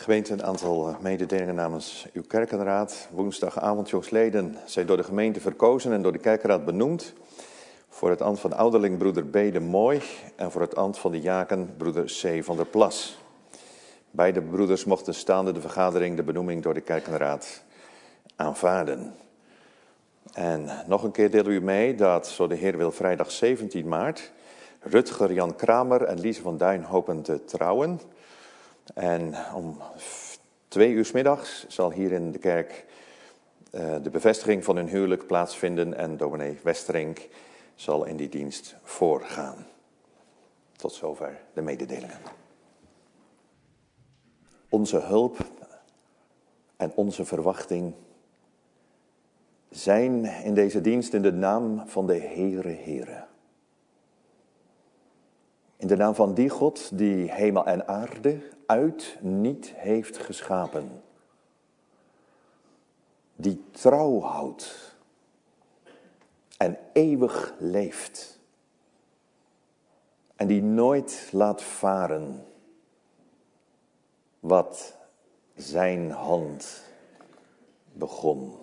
Gemeente, een aantal mededelingen namens uw kerkenraad. Woensdagavond jongsleden zijn door de gemeente verkozen en door de kerkenraad benoemd voor het ambt van ouderling broeder B. de Mooi en voor het ambt van de diaken broeder C. van der Plas. Beide broeders mochten staande de vergadering de benoeming door de kerkenraad aanvaarden. En nog een keer delen we u mee dat, zo de Heer wil, vrijdag 17 maart... Rutger Jan Kramer en Lise van Duin hopen te trouwen. En om 2 uur 's middags zal hier in de kerk de bevestiging van hun huwelijk plaatsvinden en dominee Westerink zal in die dienst voorgaan. Tot zover de mededelingen. Onze hulp en onze verwachting zijn in deze dienst in de naam van de Heere Heere. In de naam van die God die hemel en aarde uit niet heeft geschapen. Die trouw houdt en eeuwig leeft. En die nooit laat varen wat zijn hand begon.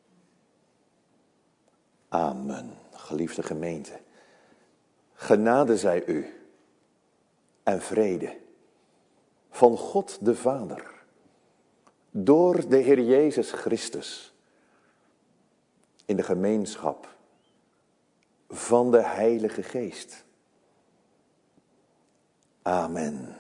Amen, geliefde gemeente. Genade zij u en vrede van God de Vader, door de Heer Jezus Christus, in de gemeenschap van de Heilige Geest. Amen.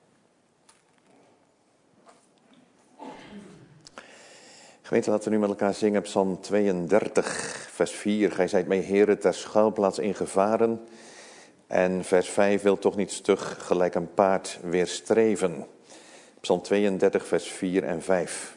Gemeente, laten we nu met elkaar zingen Psalm 32, vers 4. Gij zijt mij, Heere, ter schuilplaats in gevaren. En vers 5 wil toch niet stug gelijk een paard weerstreven. Psalm 32, vers 4 en 5.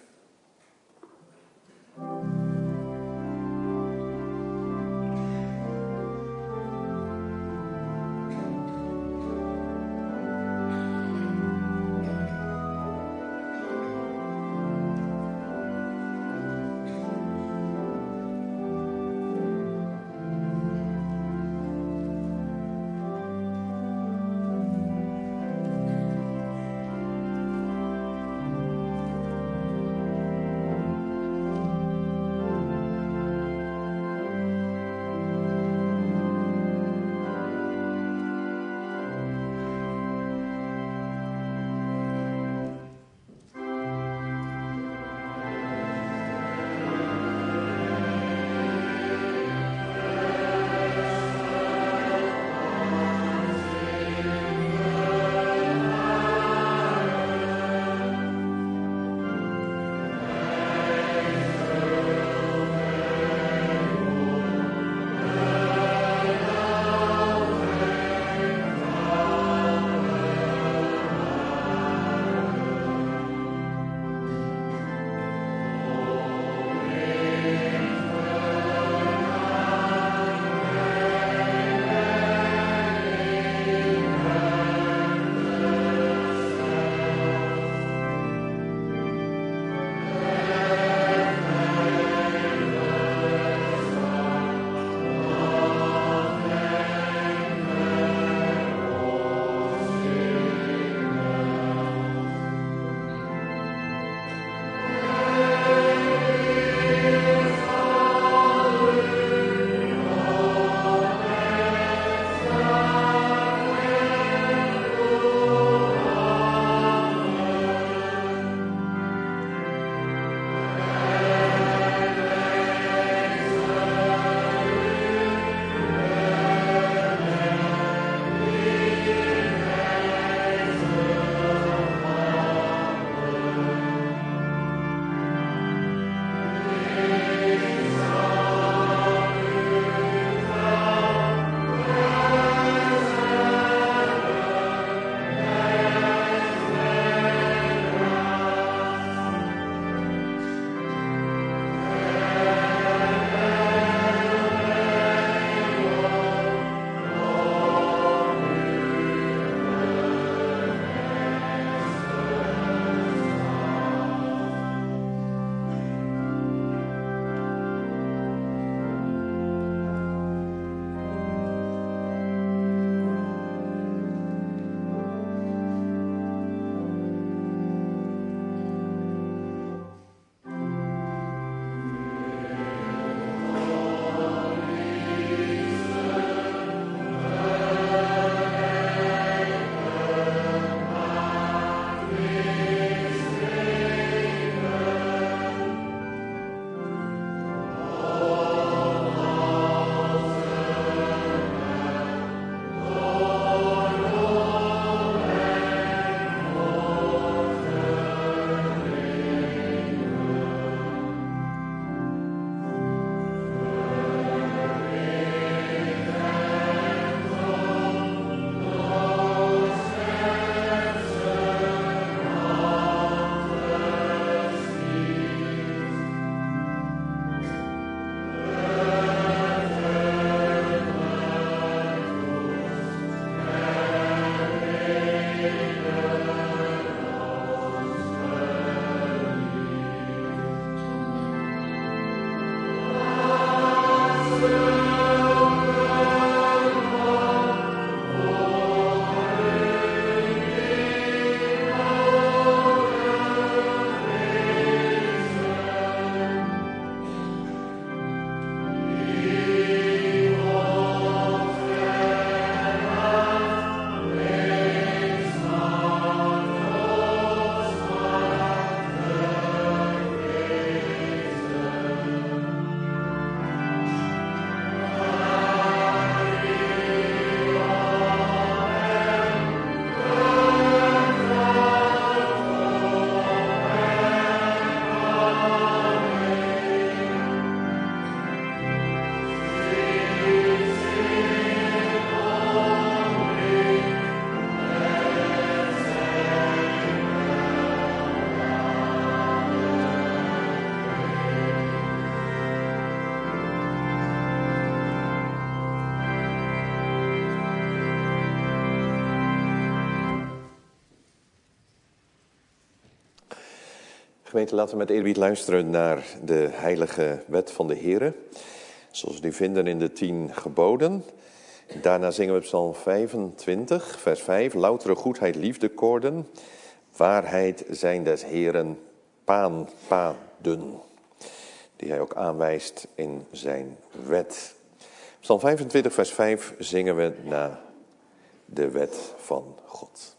Gemeente, laten we met eerbied luisteren naar de heilige wet van de Here, zoals we die vinden in de 10 geboden. Daarna zingen we Psalm 25, vers 5. Loutere goedheid, liefdekoorden, waarheid zijn des Heren paden, die hij ook aanwijst in zijn wet. Psalm 25, vers 5 zingen we na de wet van God.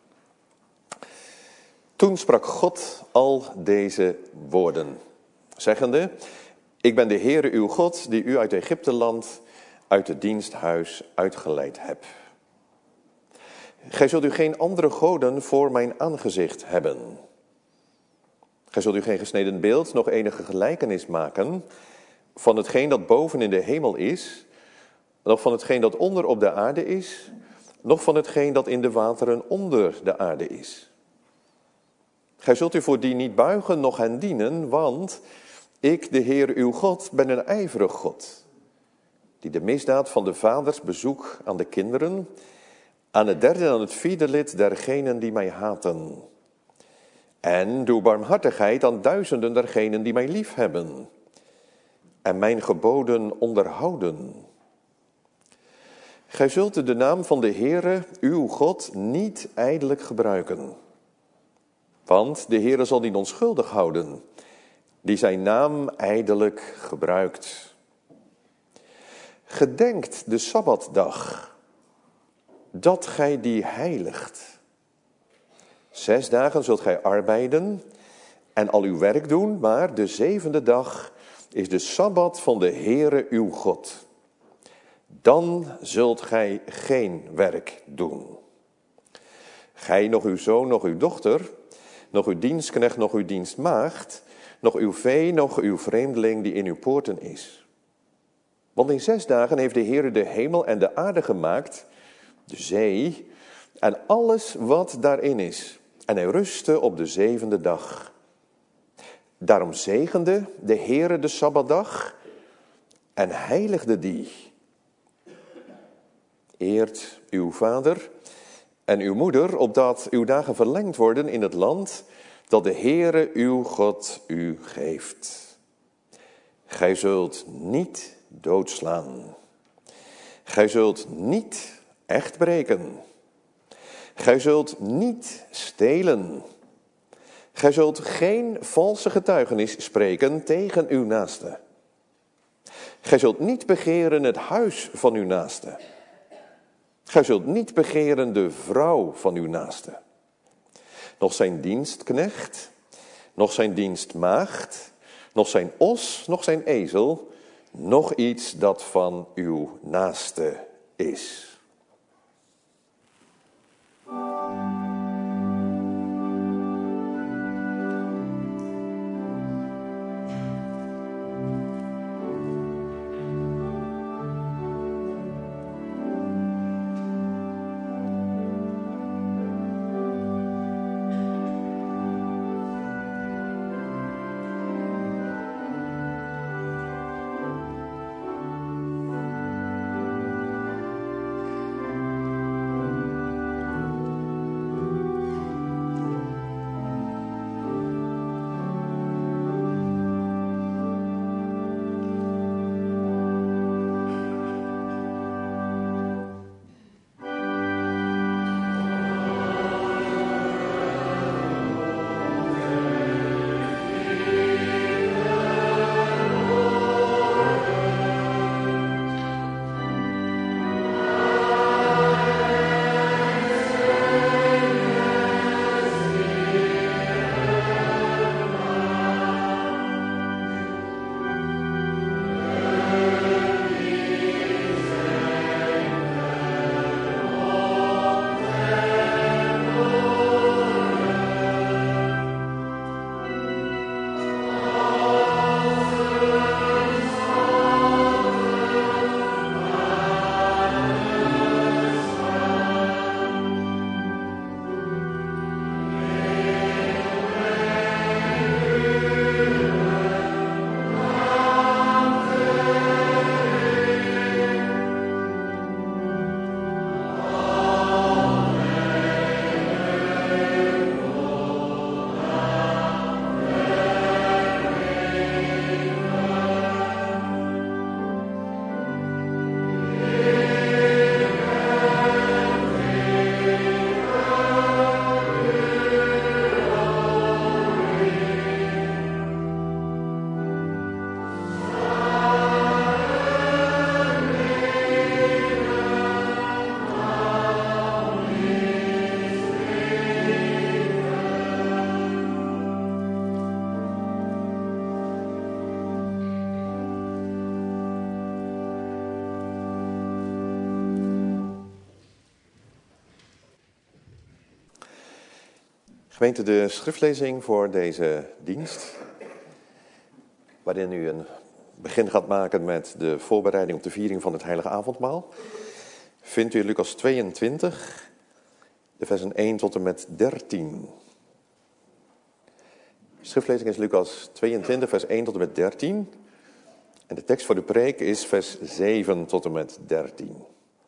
Toen sprak God al deze woorden, zeggende: Ik ben de Heere uw God, die u uit Egypteland, uit het diensthuis uitgeleid heb. Gij zult u geen andere goden voor mijn aangezicht hebben. Gij zult u geen gesneden beeld, nog enige gelijkenis maken van hetgeen dat boven in de hemel is, nog van hetgeen dat onder op de aarde is, nog van hetgeen dat in de wateren onder de aarde is. Gij zult u voor die niet buigen, noch hen dienen, want ik, de Heer uw God, ben een ijverig God, die de misdaad van de vaders bezoek aan de kinderen, aan het derde en aan het vierde lid dergenen die mij haten. En doe barmhartigheid aan duizenden dergenen die mij lief hebben en mijn geboden onderhouden. Gij zult de naam van de Heere, uw God, niet ijdelijk gebruiken. Want de Heere zal niet onschuldig houden, die zijn naam ijdelijk gebruikt. Gedenkt de Sabbatdag, dat gij die heiligt. 6 dagen zult gij arbeiden en al uw werk doen, maar de 7e dag is de Sabbat van de Heere uw God. Dan zult gij geen werk doen. Gij, nog uw zoon, nog uw dochter, nog uw dienstknecht, nog uw dienstmaagd, nog uw vee, nog uw vreemdeling die in uw poorten is. Want in 6 dagen heeft de Heere de hemel en de aarde gemaakt, de zee en alles wat daarin is. En hij rustte op de 7e dag. Daarom zegende de Heere de Sabbatdag en heiligde die. Eert uw vader en uw moeder, opdat uw dagen verlengd worden in het land dat de Heere uw God u geeft. Gij zult niet doodslaan. Gij zult niet echt breken. Gij zult niet stelen. Gij zult geen valse getuigenis spreken tegen uw naaste. Gij zult niet begeren het huis van uw naaste. Gij zult niet begeren de vrouw van uw naaste. Nog zijn dienstknecht, nog zijn dienstmaagd, nog zijn os, nog zijn ezel, nog iets dat van uw naaste is. Gemeente, de schriftlezing voor deze dienst, waarin u een begin gaat maken met de voorbereiding op de viering van het Heilige Avondmaal, vindt u in Lucas 22, de versen 1 tot en met 13. De schriftlezing is Lucas 22, vers 1 tot en met 13. En de tekst voor de preek is vers 7 tot en met 13.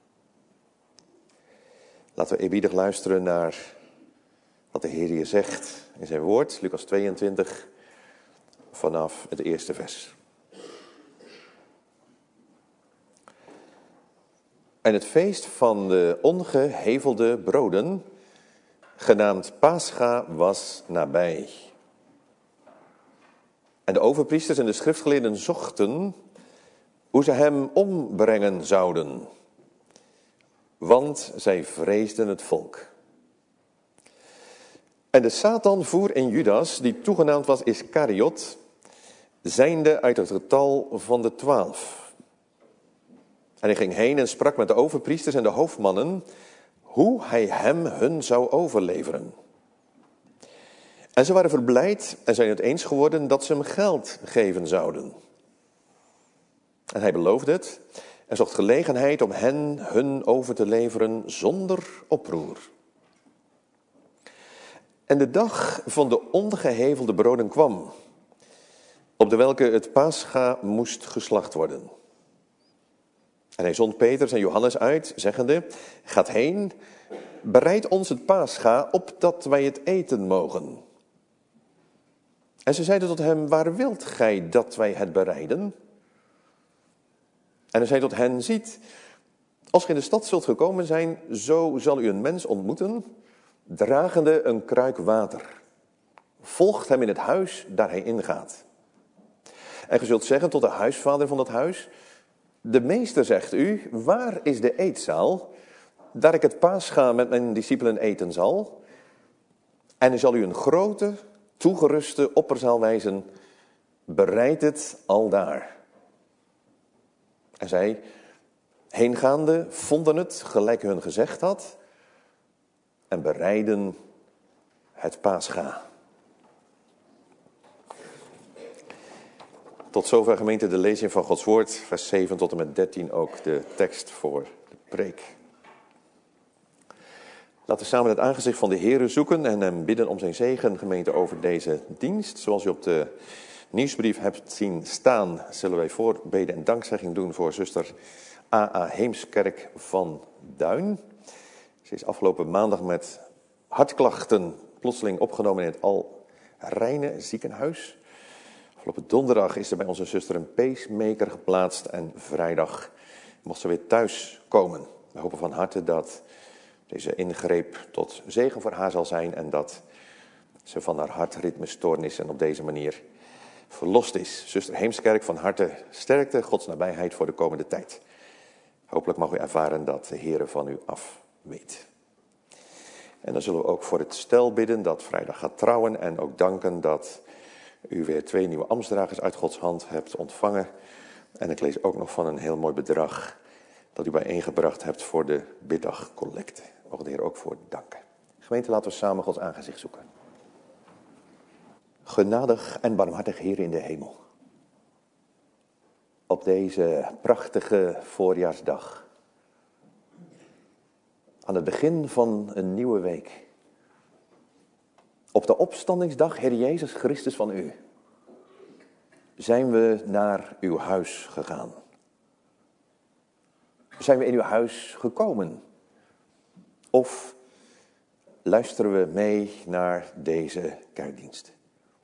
Laten we eerbiedig luisteren naar wat de Heer hier zegt in zijn woord. Lucas 22, vanaf het eerste vers. En het feest van de ongehevelde broden, genaamd Pascha, was nabij. En de overpriesters en de schriftgeleerden zochten hoe ze hem ombrengen zouden, want zij vreesden het volk. En de Satan voer in Judas, die toegenaamd was Iskariot, zijnde uit het getal van de 12. En hij ging heen en sprak met de overpriesters en de hoofdmannen, hoe hij hem hun zou overleveren. En ze waren verblijd en zijn het eens geworden dat ze hem geld geven zouden. En hij beloofde het en zocht gelegenheid om hun over te leveren zonder oproer. En de dag van de ongehevelde broden kwam, op de welke het Pascha moest geslacht worden. En hij zond Petrus en Johannes uit, zeggende, gaat heen, bereid ons het Pascha, opdat wij het eten mogen. En ze zeiden tot hem, waar wilt gij dat wij het bereiden? En hij zei tot hen, ziet, als gij in de stad zult gekomen zijn, zo zal u een mens ontmoeten, dragende een kruik water. Volgt hem in het huis daar hij ingaat. En ge zult zeggen tot de huisvader van dat huis, de meester zegt u, waar is de eetzaal, daar ik het Pascha met mijn discipelen eten zal? En hij zal u een grote, toegeruste opperzaal wijzen, bereid het aldaar. En zij, heengaande, vonden het gelijk hun gezegd had en bereidden het Pascha. Tot zover, gemeente, de lezing van Gods woord, vers 7 tot en met 13, ook de tekst voor de preek. Laten we samen het aangezicht van de Heere zoeken en hem bidden om zijn zegen, gemeente, over deze dienst. Zoals u op de nieuwsbrief hebt zien staan, zullen wij voorbeden en dankzegging doen voor zuster A.A. Heemskerk van Duin. Ze is afgelopen maandag met hartklachten plotseling opgenomen in het Al Reine ziekenhuis. Afgelopen donderdag is er bij onze zuster een pacemaker geplaatst en vrijdag mocht ze weer thuis komen. We hopen van harte dat deze ingreep tot zegen voor haar zal zijn en dat ze van haar hartritmestoornissen op deze manier verlost is. Zuster Heemskerk, van harte sterkte, Gods nabijheid voor de komende tijd. Hopelijk mag u ervaren dat de Heere van u af weet. En dan zullen we ook voor het stel bidden dat vrijdag gaat trouwen en ook danken dat u weer 2 nieuwe ambtsdragers uit Gods hand hebt ontvangen. En ik lees ook nog van een heel mooi bedrag dat u bijeengebracht hebt voor de biddagcollecte. Mogen de Heer ook voor danken. Gemeente, laten we samen Gods aangezicht zoeken. Genadig en barmhartig Heer in de hemel. Op deze prachtige voorjaarsdag. Aan het begin van een nieuwe week. Op de opstandingsdag, Heer Jezus Christus van u, zijn we naar uw huis gegaan. Zijn we in uw huis gekomen? Of luisteren we mee naar deze kerkdienst?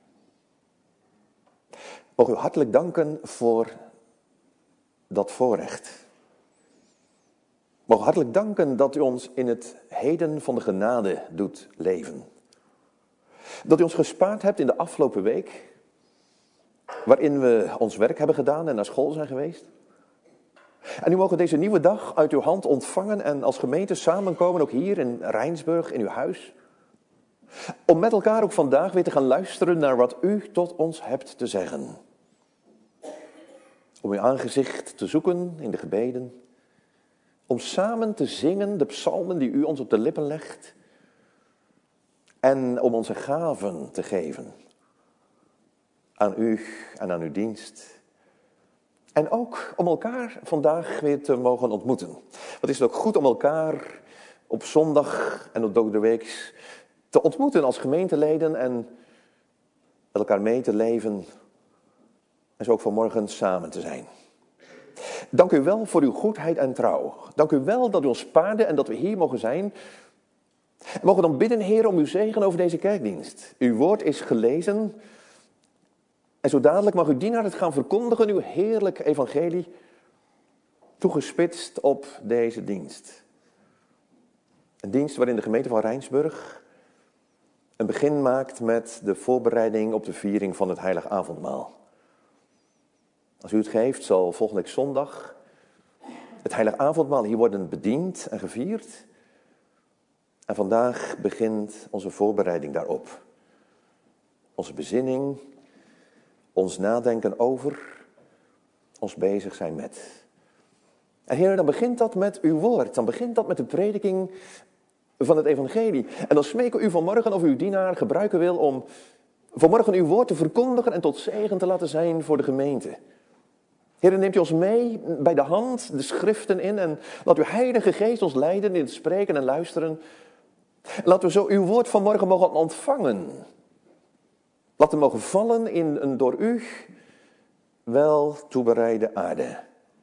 Mogen we hartelijk danken voor dat voorrecht. Mogen we hartelijk danken dat u ons in het heden van de genade doet leven. Dat u ons gespaard hebt in de afgelopen week, waarin we ons werk hebben gedaan en naar school zijn geweest. En u mogen deze nieuwe dag uit uw hand ontvangen en als gemeente samenkomen, ook hier in Rijnsburg, in uw huis. Om met elkaar ook vandaag weer te gaan luisteren naar wat u tot ons hebt te zeggen. Om uw aangezicht te zoeken in de gebeden. Om samen te zingen de psalmen die u ons op de lippen legt. En om onze gaven te geven. Aan u en aan uw dienst. En ook om elkaar vandaag weer te mogen ontmoeten. Wat is het ook goed om elkaar op zondag en op de week te ontmoeten als gemeenteleden en met elkaar mee te leven. En zo ook vanmorgen samen te zijn. Dank u wel voor uw goedheid en trouw. Dank u wel dat u ons spaarde en dat we hier mogen zijn. We mogen dan bidden, Heer, om uw zegen over deze kerkdienst. Uw woord is gelezen. En zo dadelijk mag uw dienaar het gaan verkondigen, uw heerlijk evangelie, toegespitst op deze dienst. Een dienst waarin de gemeente van Rijnsburg een begin maakt met de voorbereiding op de viering van het heilig avondmaal. Als u het geeft, zal volgende week zondag het heilig avondmaal hier worden bediend en gevierd. En vandaag begint onze voorbereiding daarop. Onze bezinning, ons nadenken over, ons bezig zijn met. En Heer, dan begint dat met uw woord. Dan begint dat met de prediking van het evangelie. En dan smeken we u vanmorgen of uw dienaar gebruiken wil om vanmorgen uw woord te verkondigen en tot zegen te laten zijn voor de gemeente. Heer, dan neemt u ons mee bij de hand, de schriften in en laat uw heilige geest ons leiden in het spreken en luisteren. En laten we zo uw woord vanmorgen mogen ontvangen. Laten we mogen vallen in een door u wel toebereide aarde.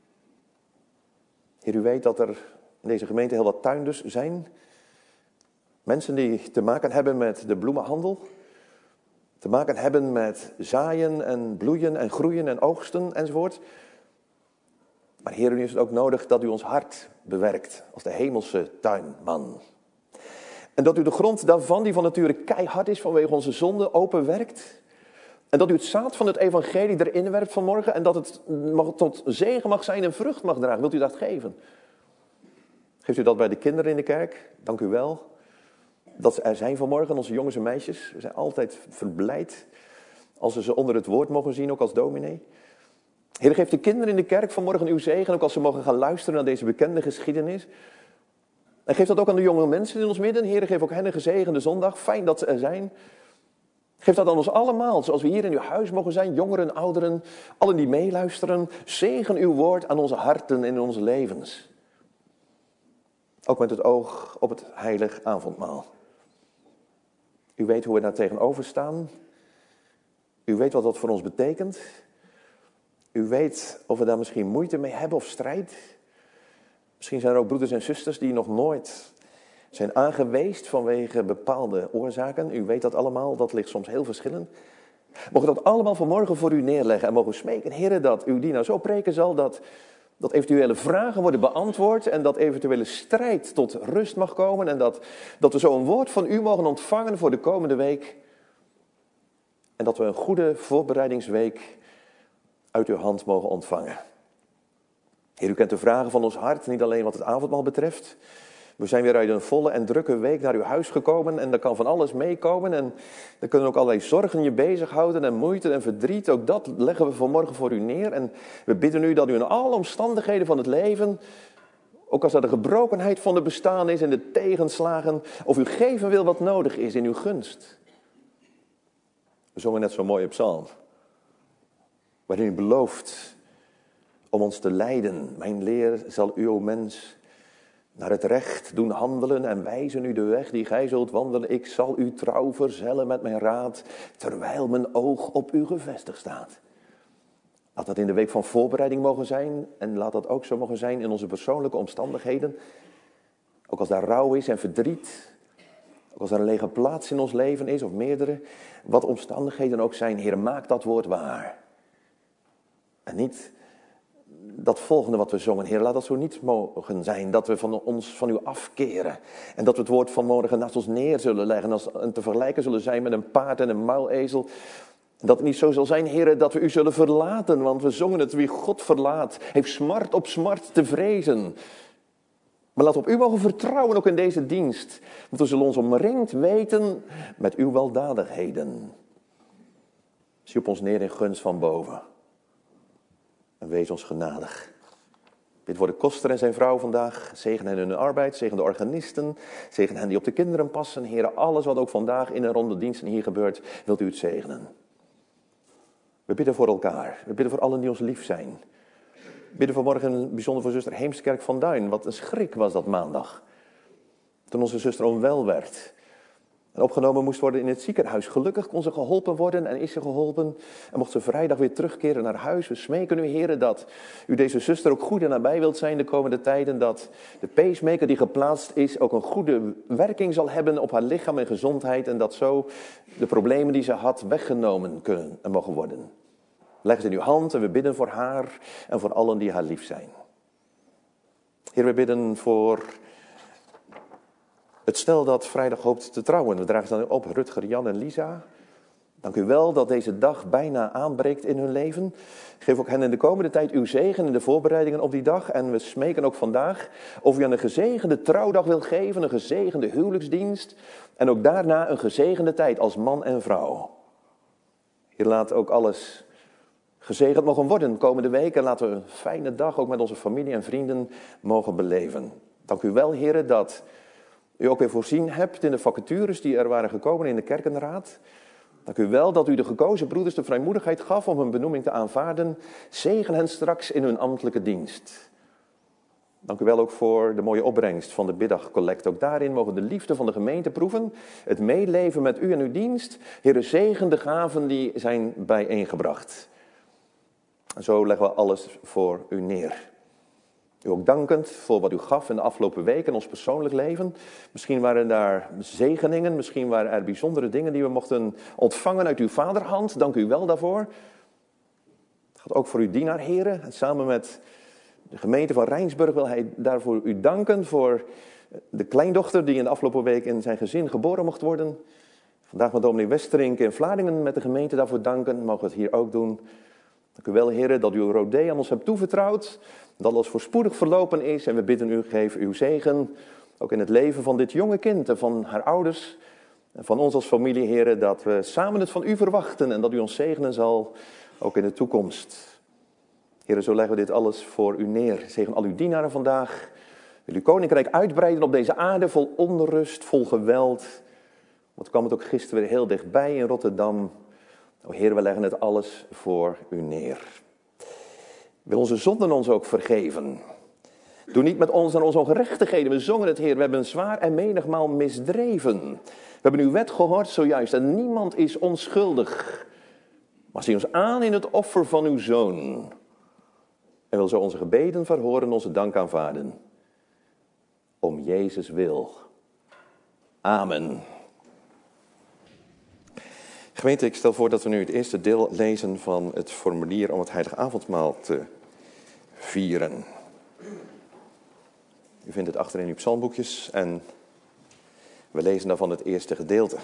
Heer, u weet dat er in deze gemeente heel wat tuinders zijn. Mensen die te maken hebben met de bloemenhandel. Te maken hebben met zaaien en bloeien en groeien en oogsten enzovoort. Maar Heer, nu is het ook nodig dat u ons hart bewerkt als de hemelse tuinman. En dat u de grond daarvan, die van nature keihard is vanwege onze zonde, openwerkt. En dat u het zaad van het evangelie erin werpt vanmorgen. En dat het tot zegen mag zijn en vrucht mag dragen. Wilt u dat geven? Geeft u dat bij de kinderen in de kerk? Dank u wel. Dat ze er zijn vanmorgen, onze jongens en meisjes. We zijn altijd verblijd als we ze onder het woord mogen zien, ook als dominee. Heer, geef de kinderen in de kerk vanmorgen uw zegen, ook als ze mogen gaan luisteren naar deze bekende geschiedenis. En geef dat ook aan de jonge mensen in ons midden. Heer, geef ook hen een gezegende zondag. Fijn dat ze er zijn. Geef dat aan ons allemaal, zoals we hier in uw huis mogen zijn, jongeren, ouderen, allen die meeluisteren. Zegen uw woord aan onze harten en in onze levens. Ook met het oog op het heilig avondmaal. U weet hoe we daar tegenover staan. U weet wat dat voor ons betekent. U weet of we daar misschien moeite mee hebben of strijd. Misschien zijn er ook broeders en zusters die nog nooit zijn aangeweest vanwege bepaalde oorzaken. U weet dat allemaal, dat ligt soms heel verschillend. Mogen dat allemaal vanmorgen voor u neerleggen en mogen smeken, Heer, dat uw dienaar zo preken zal dat eventuele vragen worden beantwoord en dat eventuele strijd tot rust mag komen en dat we zo een woord van u mogen ontvangen voor de komende week. En dat we een goede voorbereidingsweek uit uw hand mogen ontvangen. Heer, u kent de vragen van ons hart, niet alleen wat het avondmaal betreft. We zijn weer uit een volle en drukke week naar uw huis gekomen en er kan van alles meekomen. En er kunnen ook allerlei zorgen je bezighouden en moeite en verdriet. Ook dat leggen we vanmorgen voor u neer. En we bidden u dat u in alle omstandigheden van het leven, ook als er de gebrokenheid van het bestaan is en de tegenslagen, of u geven wil wat nodig is in uw gunst. We zongen net zo'n mooie psalm, waarin u belooft om ons te leiden. Mijn leer zal u, o mens, naar het recht doen handelen en wijzen u de weg die gij zult wandelen. Ik zal u trouw verzellen met mijn raad, terwijl mijn oog op u gevestigd staat. Laat dat in de week van voorbereiding mogen zijn en laat dat ook zo mogen zijn in onze persoonlijke omstandigheden. Ook als daar rouw is en verdriet, ook als er een lege plaats in ons leven is of meerdere, wat omstandigheden ook zijn, Heer, maak dat woord waar. En niet dat volgende wat we zongen, Heer, laat dat zo niet mogen zijn, dat we van u afkeren. En dat we het woord van morgen naast ons neer zullen leggen en te vergelijken zullen zijn met een paard en een muilezel. Dat het niet zo zal zijn, Heer, dat we u zullen verlaten, want we zongen het, wie God verlaat, heeft smart op smart te vrezen. Maar laat op u mogen vertrouwen, ook in deze dienst. Want we zullen ons omringd weten met uw weldadigheden. Zie op ons neer in gunst van boven. En wees ons genadig. Bid voor de koster en zijn vrouw vandaag. Zegen hen in hun arbeid, zegen de organisten, zegen hen die op de kinderen passen. Heere, alles wat ook vandaag in en rond de diensten hier gebeurt, wilt u het zegenen. We bidden voor elkaar. We bidden voor allen die ons lief zijn. We bidden vanmorgen bijzonder voor zuster Heemskerk van Duin. Wat een schrik was dat maandag. Toen onze zuster onwel werd. En opgenomen moest worden in het ziekenhuis. Gelukkig kon ze geholpen worden en is ze geholpen. En mocht ze vrijdag weer terugkeren naar huis. We smeken u, heren, dat u deze zuster ook goed en nabij wilt zijn de komende tijden. Dat de pacemaker die geplaatst is ook een goede werking zal hebben op haar lichaam en gezondheid. En dat zo de problemen die ze had weggenomen kunnen en mogen worden. Leg ze in uw hand en we bidden voor haar en voor allen die haar lief zijn. Heer, we bidden voor het stel dat vrijdag hoopt te trouwen. We dragen ze dan op, Rutger, Jan en Lisa. Dank u wel dat deze dag bijna aanbreekt in hun leven. Geef ook hen in de komende tijd uw zegen in de voorbereidingen op die dag. En we smeken ook vandaag of u hen een gezegende trouwdag wil geven, een gezegende huwelijksdienst. En ook daarna een gezegende tijd als man en vrouw. Heer, laat ook alles gezegend mogen worden komende week. En laten we een fijne dag ook met onze familie en vrienden mogen beleven. Dank u wel, heren, dat u ook weer voorzien hebt in de vacatures die er waren gekomen in de kerkenraad. Dank u wel dat u de gekozen broeders de vrijmoedigheid gaf om hun benoeming te aanvaarden. Zegen hen straks in hun ambtelijke dienst. Dank u wel ook voor de mooie opbrengst van de middagcollect. Ook daarin mogen de liefde van de gemeente proeven. Het meeleven met u en uw dienst. Heere, zegen de gaven die zijn bijeengebracht. En zo leggen we alles voor u neer. U ook dankend voor wat u gaf in de afgelopen weken in ons persoonlijk leven. Misschien waren daar zegeningen, misschien waren er bijzondere dingen die we mochten ontvangen uit uw vaderhand. Dank u wel daarvoor. Het gaat ook voor uw dienaar, heren. En samen met de gemeente van Rijnsburg wil hij daarvoor u danken voor de kleindochter die in de afgelopen week in zijn gezin geboren mocht worden. Vandaag met dominee Westerink in Vlaardingen met de gemeente daarvoor danken. Mogen we het hier ook doen. Dank u wel, heren, dat u uw rodee aan ons hebt toevertrouwd. Dat alles voorspoedig verlopen is. En we bidden u, geef uw zegen. Ook in het leven van dit jonge kind en van haar ouders. En van ons als familie, heren, dat we samen het van u verwachten. En dat u ons zegenen zal, ook in de toekomst. Heren, zo leggen we dit alles voor u neer. Zegen al uw dienaren vandaag. Wil uw koninkrijk uitbreiden op deze aarde vol onrust, vol geweld. Wat kwam het ook gisteren weer heel dichtbij in Rotterdam. O Heer, we leggen het alles voor u neer. Wil onze zonden ons ook vergeven. Doe niet met ons en onze ongerechtigheden. We zongen het, Heer, we hebben zwaar en menigmaal misdreven. We hebben uw wet gehoord zojuist en niemand is onschuldig. Maar zie ons aan in het offer van uw Zoon. En wil zo onze gebeden verhoren, onze dank aanvaarden. Om Jezus wil. Amen. Gemeente, ik stel voor dat we nu het eerste deel lezen van het formulier om het heilige avondmaal te vieren. U vindt het achterin uw psalmboekjes en we lezen daarvan het eerste gedeelte.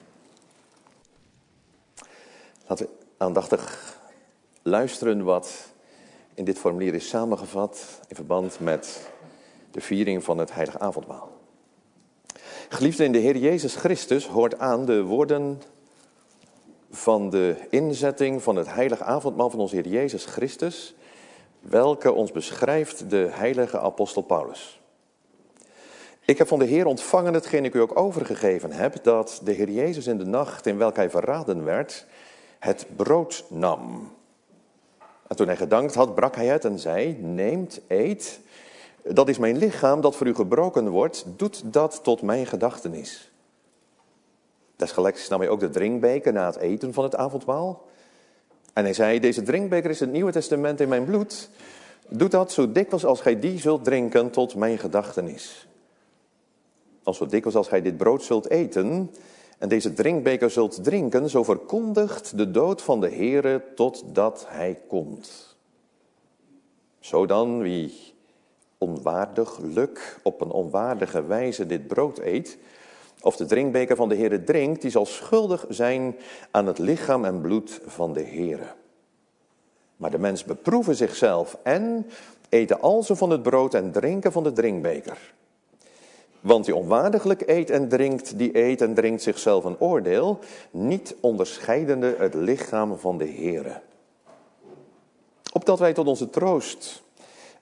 Laten we aandachtig luisteren wat in dit formulier is samengevat in verband met de viering van het heilige avondmaal. Geliefden in de Heer Jezus Christus hoort aan de woorden van de inzetting van het heilige avondmaal van onze Heer Jezus Christus, welke ons beschrijft de heilige apostel Paulus. Ik heb van de Heer ontvangen hetgeen ik u ook overgegeven heb, dat de Heer Jezus in de nacht in welke hij verraden werd, het brood nam. En toen hij gedankt had, brak hij het en zei, neemt, eet, dat is mijn lichaam dat voor u gebroken wordt, doet dat tot mijn gedachtenis. Desgelijks nam hij ook de drinkbeker na het eten van het avondmaal. En hij zei, deze drinkbeker is het Nieuwe Testament in mijn bloed. Doe dat zo dikwijls als gij die zult drinken tot mijn gedachtenis. Als zo dikwijls als gij dit brood zult eten en deze drinkbeker zult drinken, zo verkondigt de dood van de Heere totdat hij komt. Zo dan, wie onwaardiglijk op een onwaardige wijze dit brood eet, of de drinkbeker van de Heere drinkt, die zal schuldig zijn aan het lichaam en bloed van de Heere. Maar de mens beproeven zichzelf en eten alzo van het brood en drinken van de drinkbeker. Want die onwaardiglijk eet en drinkt zichzelf een oordeel, niet onderscheidende het lichaam van de Heere. Opdat wij tot onze troost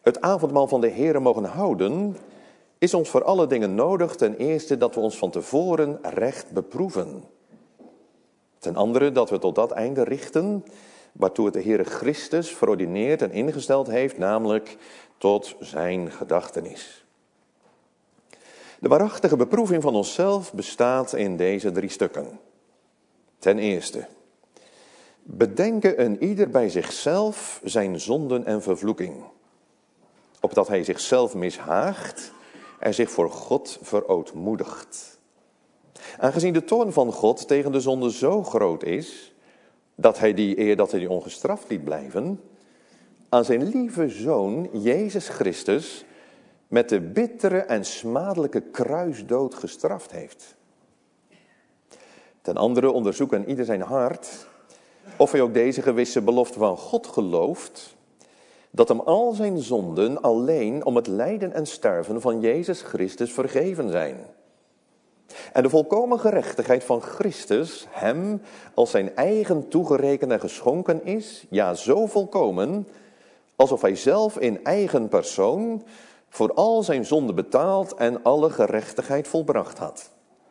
het avondmaal van de Heere mogen houden, is ons voor alle dingen nodig. Ten eerste dat we ons van tevoren recht beproeven. Ten andere dat we tot dat einde richten, waartoe het de Heere Christus verordineerd en ingesteld heeft, namelijk tot zijn gedachtenis. De waarachtige beproeving van onszelf bestaat in deze 3 stukken. Ten eerste, bedenken een ieder bij zichzelf zijn zonden en vervloeking, opdat hij zichzelf mishaagt en zich voor God verootmoedigt. Aangezien de toorn van God tegen de zonde zo groot is, dat hij die ongestraft liet blijven, aan zijn lieve Zoon, Jezus Christus, met de bittere en smadelijke kruisdood gestraft heeft. Ten andere onderzoeken ieder zijn hart, of hij ook deze gewisse belofte van God gelooft, dat hem al zijn zonden alleen om het lijden en sterven van Jezus Christus vergeven zijn. En de volkomen gerechtigheid van Christus hem als zijn eigen toegerekend en geschonken is, ja zo volkomen, alsof hij zelf in eigen persoon voor al zijn zonden betaald en alle gerechtigheid volbracht had.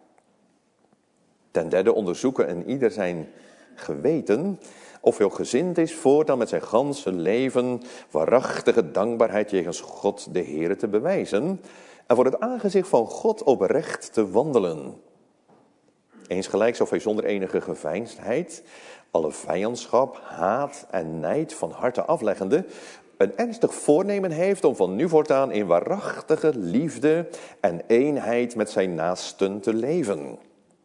Ten derde onderzoeken en ieder zijn geweten, of hij ook gezind is voortaan met zijn ganse leven waarachtige dankbaarheid jegens God de Heere te bewijzen en voor het aangezicht van God oprecht te wandelen. Eensgelijks of hij zonder enige geveinsdheid, alle vijandschap, haat en nijd van harte afleggende, een ernstig voornemen heeft om van nu voortaan in waarachtige liefde en eenheid met zijn naasten te leven.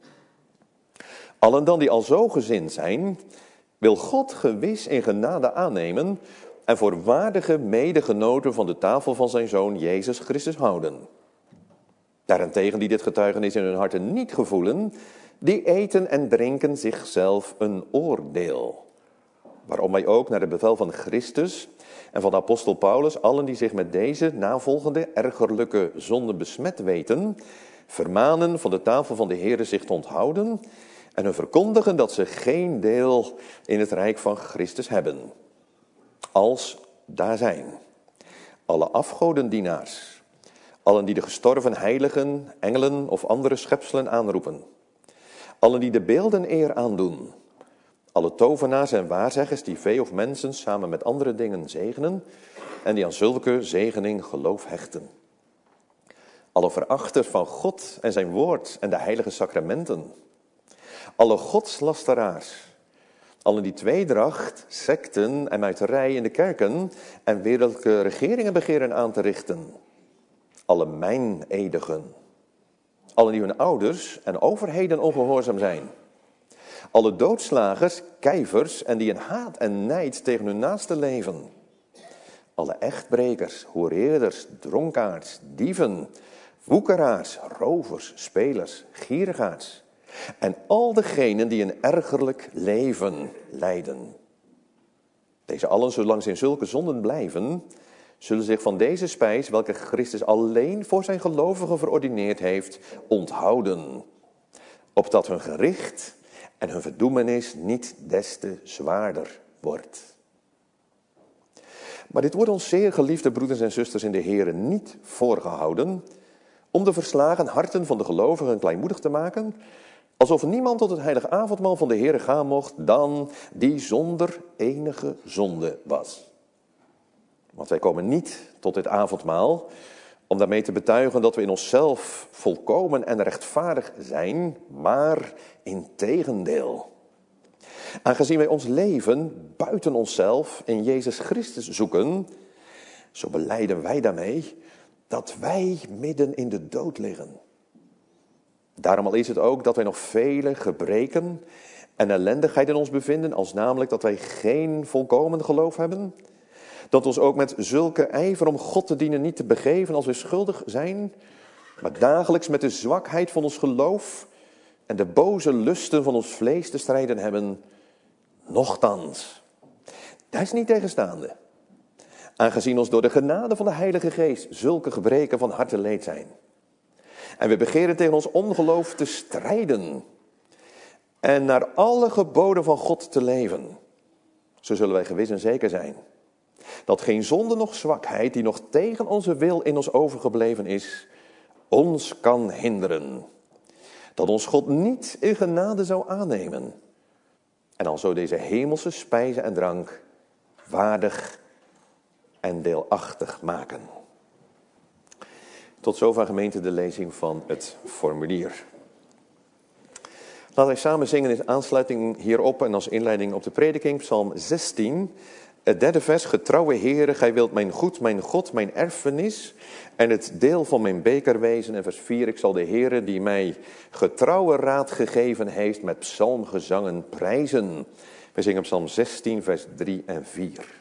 Allen dan die al zo gezind zijn, wil God gewis in genade aannemen en voor waardige medegenoten van de tafel van zijn Zoon Jezus Christus houden. Daarentegen die dit getuigenis in hun harten niet gevoelen, die eten en drinken zichzelf een oordeel. Waarom wij ook naar het bevel van Christus en van de apostel Paulus, allen die zich met deze navolgende ergerlijke zonde besmet weten, vermanen van de tafel van de Heere zich te onthouden en hun verkondigen dat ze geen deel in het rijk van Christus hebben. Als daar zijn alle afgodendienaars, allen die de gestorven heiligen, engelen of andere schepselen aanroepen, allen die de beelden eer aandoen, alle tovenaars en waarzeggers die vee of mensen samen met andere dingen zegenen en die aan zulke zegening geloof hechten. Alle verachters van God en zijn woord en de heilige sacramenten. Alle godslasteraars. Allen die tweedracht, secten en muiterij in de kerken en wereldlijke regeringen begeren aan te richten. Alle meinedigen. Allen die hun ouders en overheden ongehoorzaam zijn. Alle doodslagers, kijvers en die in haat en nijd tegen hun naaste leven. Alle echtbrekers, hoereerders, dronkaards, dieven, woekeraars, rovers, spelers, gierigaards. En al degenen die een ergerlijk leven leiden. Deze allen, zolang ze in zulke zonden blijven, zullen zich van deze spijs, welke Christus alleen voor zijn gelovigen verordineerd heeft, onthouden. Opdat hun gericht en hun verdoemenis niet des te zwaarder wordt. Maar dit wordt ons, zeer geliefde broeders en zusters in de Here, niet voorgehouden om de verslagen harten van de gelovigen kleinmoedig te maken, alsof niemand tot het heilige avondmaal van de Here gaan mocht dan die zonder enige zonde was. Want wij komen niet tot dit avondmaal om daarmee te betuigen dat we in onszelf volkomen en rechtvaardig zijn, maar integendeel. Aangezien wij ons leven buiten onszelf in Jezus Christus zoeken, zo belijden wij daarmee dat wij midden in de dood liggen. Daarom al is het ook dat wij nog vele gebreken en ellendigheid in ons bevinden, als namelijk dat wij geen volkomen geloof hebben, dat ons ook met zulke ijver om God te dienen niet te begeven als we schuldig zijn, maar dagelijks met de zwakheid van ons geloof en de boze lusten van ons vlees te strijden hebben, nochtans. Daar is niet tegenstaande. Aangezien ons door de genade van de Heilige Geest zulke gebreken van harte leed zijn. En we begeren tegen ons ongeloof te strijden en naar alle geboden van God te leven. Zo zullen wij gewis en zeker zijn Dat geen zonde noch zwakheid, die nog tegen onze wil in ons overgebleven is, ons kan hinderen. Dat ons God niet in genade zou aannemen. En dan zo deze hemelse spijze en drank waardig en deelachtig maken. Tot zover, gemeente, de lezing van het formulier. Laten wij samen zingen in aansluiting hierop en als inleiding op de prediking, Psalm 16, het derde vers. Getrouwe Heere, gij wilt mijn goed, mijn God, mijn erfenis en het deel van mijn beker wezen. En vers 4, ik zal de Heere die mij getrouwe raad gegeven heeft met psalmgezangen prijzen. We zingen Psalm 16, vers 3 en 4.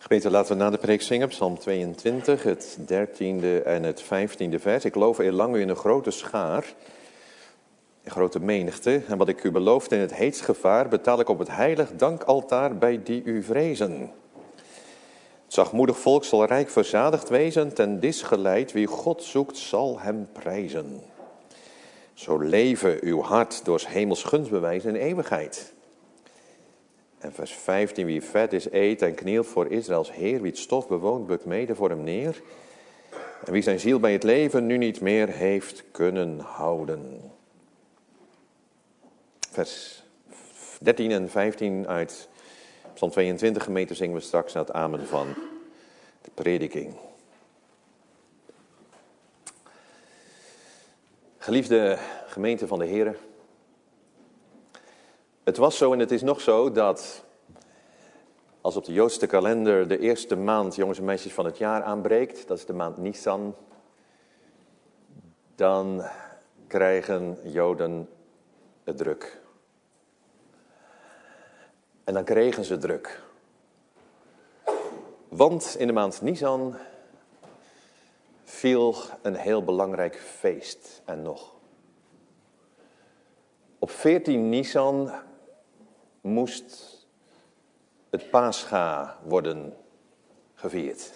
Gemeente, laten we na de preek zingen, Psalm 22, het 13e en het 15e vers. Ik loof eerlang u in een grote schaar, een grote menigte. En wat ik u beloofde in het heetsgevaar, betaal ik op het heilig dankaltaar bij die u vrezen. Het zachtmoedig volk zal rijk verzadigd wezen, ten dis geleid, wie God zoekt zal hem prijzen. Zo leven uw hart door 's hemels gunstbewijs in eeuwigheid. En vers 15, wie vet is, eet en knielt voor Israëls Heer. Wie het stof bewoont, bukt mede voor hem neer. En wie zijn ziel bij het leven nu niet meer heeft kunnen houden. Vers 13 en 15 uit Psalm 22, gemeente, zingen we straks naar het amen van de prediking. Geliefde gemeente van de Heer. Het was zo en het is nog zo dat als op de Joodse kalender de eerste maand, jongens en meisjes, van het jaar aanbreekt, dat is de maand Nisan, dan krijgen Joden het druk. En dan kregen ze druk. Want in de maand Nisan viel een heel belangrijk feest en nog. Op 14 Nisan moest het Pascha worden gevierd.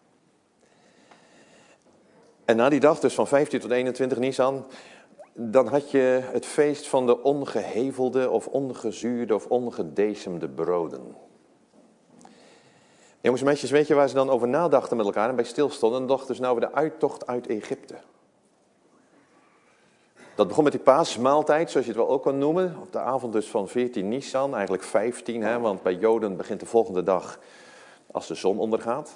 En na die dag, dus van 15 tot 21 Nisan, dan had je het feest van de ongehevelde of ongezuurde of ongedecemde broden. Jongens en meisjes, weet je waar ze dan over nadachten met elkaar en bij stilstonden? En dachten ze nou over de uittocht uit Egypte. Dat begon met die paasmaaltijd, zoals je het wel ook kan noemen. Op de avond dus van 14 Nisan, eigenlijk 15, hè, want bij Joden begint de volgende dag als de zon ondergaat.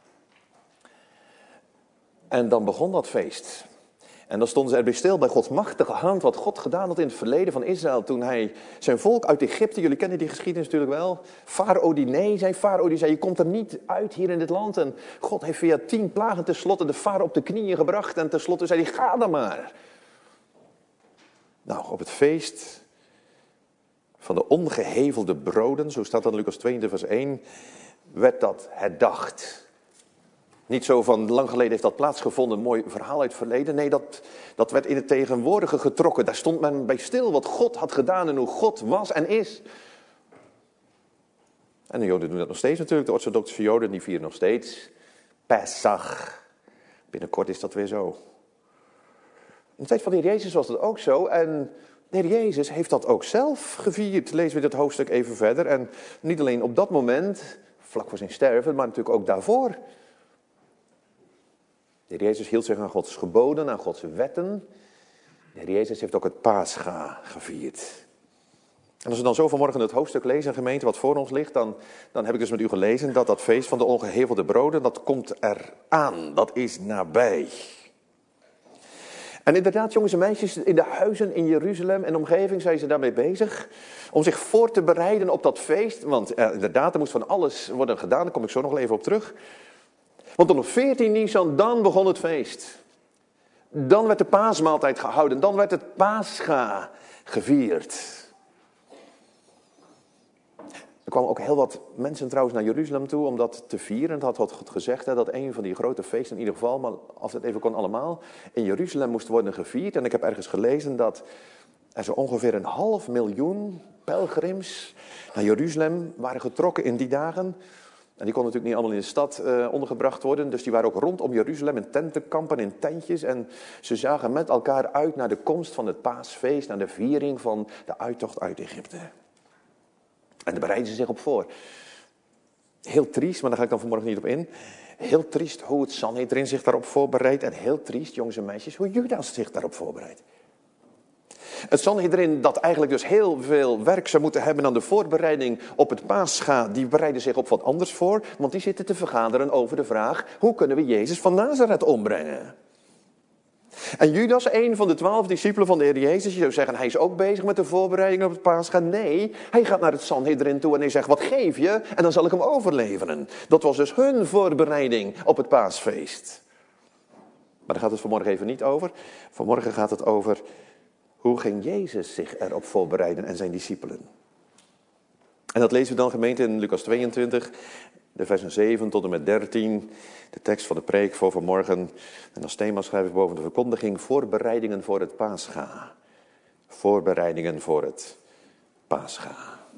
En dan begon dat feest. En dan stonden ze erbij stil bij Gods machtige hand, wat God gedaan had in het verleden van Israël. Toen hij zijn volk uit Egypte, jullie kennen die geschiedenis natuurlijk wel. Farao die nee zei, Farao die zei, je komt er niet uit hier in dit land. En God heeft via 10 plagen tenslotte de farao op de knieën gebracht. En tenslotte zei hij, ga dan maar. Nou, op het feest van de ongehevelde broden, zo staat dat in Lucas 22 vers 1, werd dat herdacht. Niet zo van lang geleden heeft dat plaatsgevonden, een mooi verhaal uit het verleden. Nee, dat werd in het tegenwoordige getrokken. Daar stond men bij stil wat God had gedaan en hoe God was en is. En de Joden doen dat nog steeds natuurlijk. De orthodoxe Joden die vieren nog steeds Pesach. Binnenkort is dat weer zo. In de tijd van de Heer Jezus was dat ook zo. En de Heer Jezus heeft dat ook zelf gevierd. Lezen we dit hoofdstuk even verder. En niet alleen op dat moment, vlak voor zijn sterven, maar natuurlijk ook daarvoor. De Heer Jezus hield zich aan Gods geboden, aan Gods wetten. De Heer Jezus heeft ook het Pascha gevierd. En als we dan zo vanmorgen het hoofdstuk lezen, gemeente, wat voor ons ligt, dan heb ik dus met u gelezen dat dat feest van de ongehevelde broden, dat komt eraan. Dat is nabij. En inderdaad, jongens en meisjes, in de huizen in Jeruzalem en omgeving zijn ze daarmee bezig. Om zich voor te bereiden op dat feest. Want inderdaad, er moest van alles worden gedaan. Daar kom ik zo nog even op terug. Want op 14 Nisan, dan begon het feest. Dan werd de paasmaaltijd gehouden. Dan werd het Pascha gevierd. Er kwamen ook heel wat mensen trouwens naar Jeruzalem toe om dat te vieren. Dat had God gezegd, hè, dat een van die grote feesten in ieder geval, maar als het even kon allemaal, in Jeruzalem moest worden gevierd. En ik heb ergens gelezen dat er zo ongeveer 500.000 pelgrims naar Jeruzalem waren getrokken in die dagen. En die konden natuurlijk niet allemaal in de stad ondergebracht worden. Dus die waren ook rondom Jeruzalem in tentenkampen, in tentjes. En ze zagen met elkaar uit naar de komst van het paasfeest, naar de viering van de uittocht uit Egypte. En daar bereiden ze zich op voor. Heel triest, maar daar ga ik dan vanmorgen niet op in. Heel triest hoe het Sanhedrin zich daarop voorbereidt. En heel triest, jongens en meisjes, hoe Judas zich daarop voorbereidt. Het Sanhedrin, dat eigenlijk dus heel veel werk zou moeten hebben aan de voorbereiding op het Pascha, die bereiden zich op wat anders voor. Want die zitten te vergaderen over de vraag, hoe kunnen we Jezus van Nazareth ombrengen? En Judas, een van de 12 discipelen van de Heer Jezus, je zou zeggen, hij is ook bezig met de voorbereiding op het Pascha. Nee, hij gaat naar het Sanhedrin toe en hij zegt, wat geef je? En dan zal ik hem overleveren. Dat was dus hun voorbereiding op het paasfeest. Maar daar gaat het vanmorgen even niet over. Vanmorgen gaat het over, hoe ging Jezus zich erop voorbereiden en zijn discipelen? En dat lezen we dan, gemeente, in Lucas 22. De versen 7 tot en met 13, de tekst van de preek voor vanmorgen. En als thema schrijf ik boven de verkondiging: voorbereidingen voor het Pascha. Voorbereidingen voor het Pascha.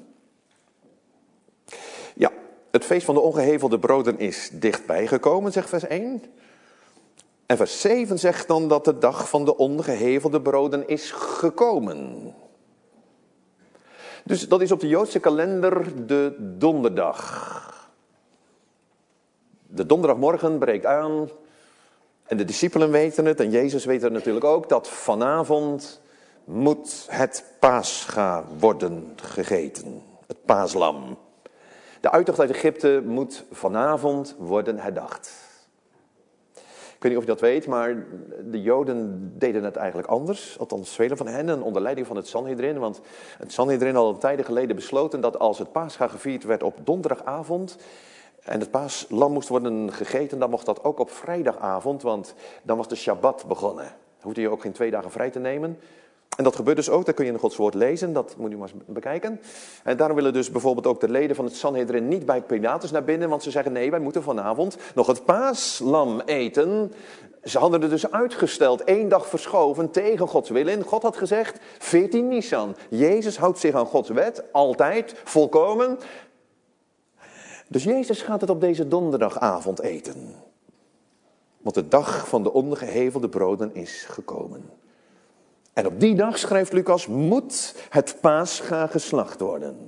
Ja, het feest van de ongehevelde broden is dichtbij gekomen, zegt vers 1. En vers 7 zegt dan dat de dag van de ongehevelde broden is gekomen. Dus dat is op de Joodse kalender de donderdag. De donderdagmorgen breekt aan en de discipelen weten het en Jezus weet het natuurlijk ook, dat vanavond moet het Pascha worden gegeten. Het paaslam. De uittocht uit Egypte moet vanavond worden herdacht. Ik weet niet of je dat weet, maar de Joden deden het eigenlijk anders. Althans, velen van hen, onder leiding van het Sanhedrin. Want het Sanhedrin had al tijden geleden besloten dat als het Pascha gevierd werd op donderdagavond en het paaslam moest worden gegeten, dan mocht dat ook op vrijdagavond, want dan was de Shabbat begonnen. Dan hoefde je ook geen 2 dagen vrij te nemen. En dat gebeurt dus ook, dat kun je in Gods woord lezen, dat moet u maar eens bekijken. En daarom willen dus bijvoorbeeld ook de leden van het Sanhedrin niet bij Pilatus naar binnen, want ze zeggen nee, wij moeten vanavond nog het paaslam eten. Ze hadden het dus uitgesteld, 1 dag verschoven tegen Gods wil in. God had gezegd, 14 Nisan. Jezus houdt zich aan Gods wet, altijd, volkomen. Dus Jezus gaat het op deze donderdagavond eten. Want de dag van de ongehevelde broden is gekomen. En op die dag, schrijft Lucas, moet het Pascha geslacht worden.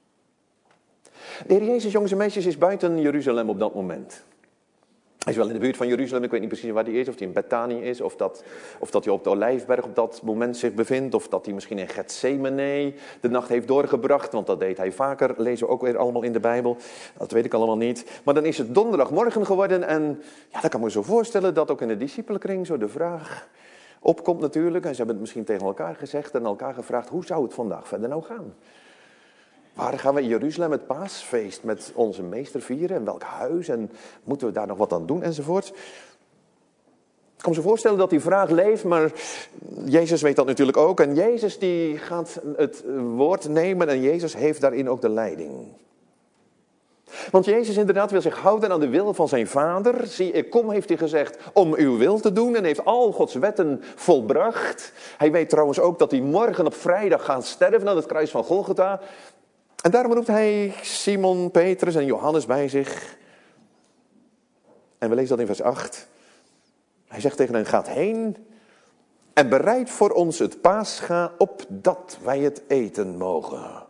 De Heer Jezus, jongens en meisjes, is buiten Jeruzalem op dat moment. Hij is wel in de buurt van Jeruzalem, ik weet niet precies waar hij is, of hij in Bethanië is, of dat hij op de Olijfberg op dat moment zich bevindt, of dat hij misschien in Getsemane de nacht heeft doorgebracht, want dat deed hij vaker, lezen we ook weer allemaal in de Bijbel, dat weet ik allemaal niet. Maar dan is het donderdagmorgen geworden en ja, dan kan ik me zo voorstellen dat ook in de discipelenkring zo de vraag opkomt natuurlijk, en ze hebben het misschien tegen elkaar gezegd en elkaar gevraagd, hoe zou het vandaag verder nou gaan? Waar gaan we in Jeruzalem het paasfeest met onze meester vieren? En welk huis? En moeten we daar nog wat aan doen? Enzovoort. Ik kan me zo voorstellen dat die vraag leeft, maar Jezus weet dat natuurlijk ook. En Jezus die gaat het woord nemen en Jezus heeft daarin ook de leiding. Want Jezus inderdaad wil zich houden aan de wil van zijn Vader. Zie, ik kom, heeft hij gezegd, om uw wil te doen en heeft al Gods wetten volbracht. Hij weet trouwens ook dat hij morgen op vrijdag gaat sterven aan het kruis van Golgotha. En daarom roept hij Simon, Petrus en Johannes bij zich. En we lezen dat in vers 8. Hij zegt tegen hen, gaat heen en bereid voor ons het Pascha, opdat wij het eten mogen.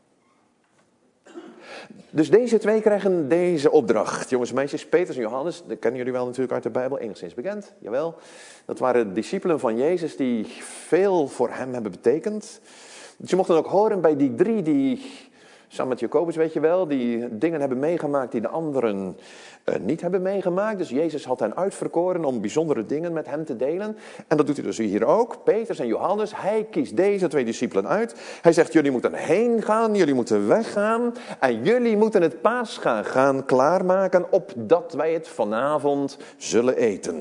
Dus deze 2 krijgen deze opdracht. Jongens en meisjes, Petrus en Johannes, dat kennen jullie wel natuurlijk uit de Bijbel, enigszins bekend, jawel. Dat waren discipelen van Jezus die veel voor hem hebben betekend. Dus je mocht dan ook horen bij die 3 die, samen met Jacobus weet je wel, die dingen hebben meegemaakt die de anderen niet hebben meegemaakt. Dus Jezus had hen uitverkoren om bijzondere dingen met hem te delen. En dat doet hij dus hier ook. Petrus en Johannes, hij kiest deze 2 discipelen uit. Hij zegt, jullie moeten heen gaan, jullie moeten weggaan. En jullie moeten het Pascha gaan klaarmaken, opdat wij het vanavond zullen eten.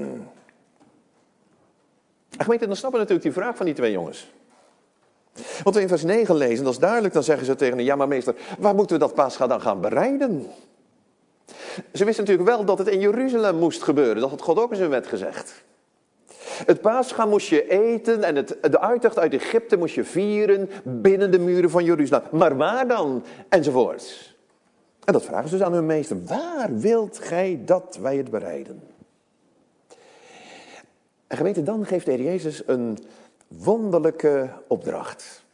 En gemeente, dan snappen we natuurlijk die vraag van die 2 jongens. Want we in vers 9 lezen, dat is duidelijk, dan zeggen ze tegen hem, ja maar meester, waar moeten we dat Pascha dan gaan bereiden? Ze wisten natuurlijk wel dat het in Jeruzalem moest gebeuren, dat had God ook in zijn wet gezegd. Het Pascha moest je eten en de uittocht uit Egypte moest je vieren binnen de muren van Jeruzalem. Maar waar dan? Enzovoorts. En dat vragen ze dus aan hun meester, waar wilt gij dat wij het bereiden? En gemeente, dan geeft de Heer Jezus een wonderlijke opdracht.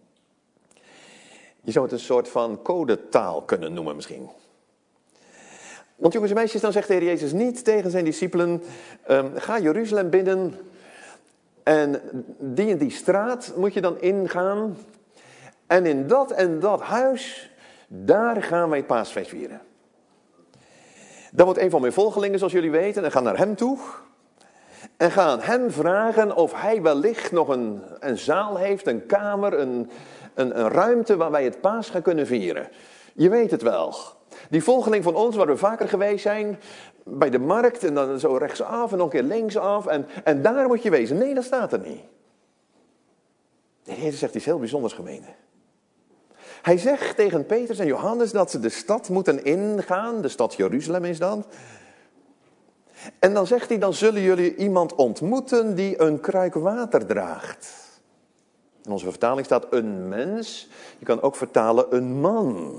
Je zou het een soort van codetaal kunnen noemen misschien. Want jongens en meisjes, dan zegt de Heer Jezus niet tegen zijn discipelen, ga Jeruzalem binnen en die straat moet je dan ingaan. En in dat huis, daar gaan wij het paasfeest vieren. Dan wordt een van mijn volgelingen, zoals jullie weten, en gaan naar hem toe. En gaan hem vragen of hij wellicht nog een zaal heeft, een kamer, een ruimte waar wij het Pascha kunnen vieren. Je weet het wel. Die volgeling van ons, waar we vaker geweest zijn, bij de markt en dan zo rechtsaf en nog een keer linksaf. En daar moet je wezen. Nee, dat staat er niet. De Heer zegt iets heel bijzonders, gemeente. Hij zegt tegen Petrus en Johannes dat ze de stad moeten ingaan. De stad Jeruzalem is dat. En dan zegt hij, dan zullen jullie iemand ontmoeten die een kruik water draagt. In onze vertaling staat een mens. Je kan ook vertalen een man.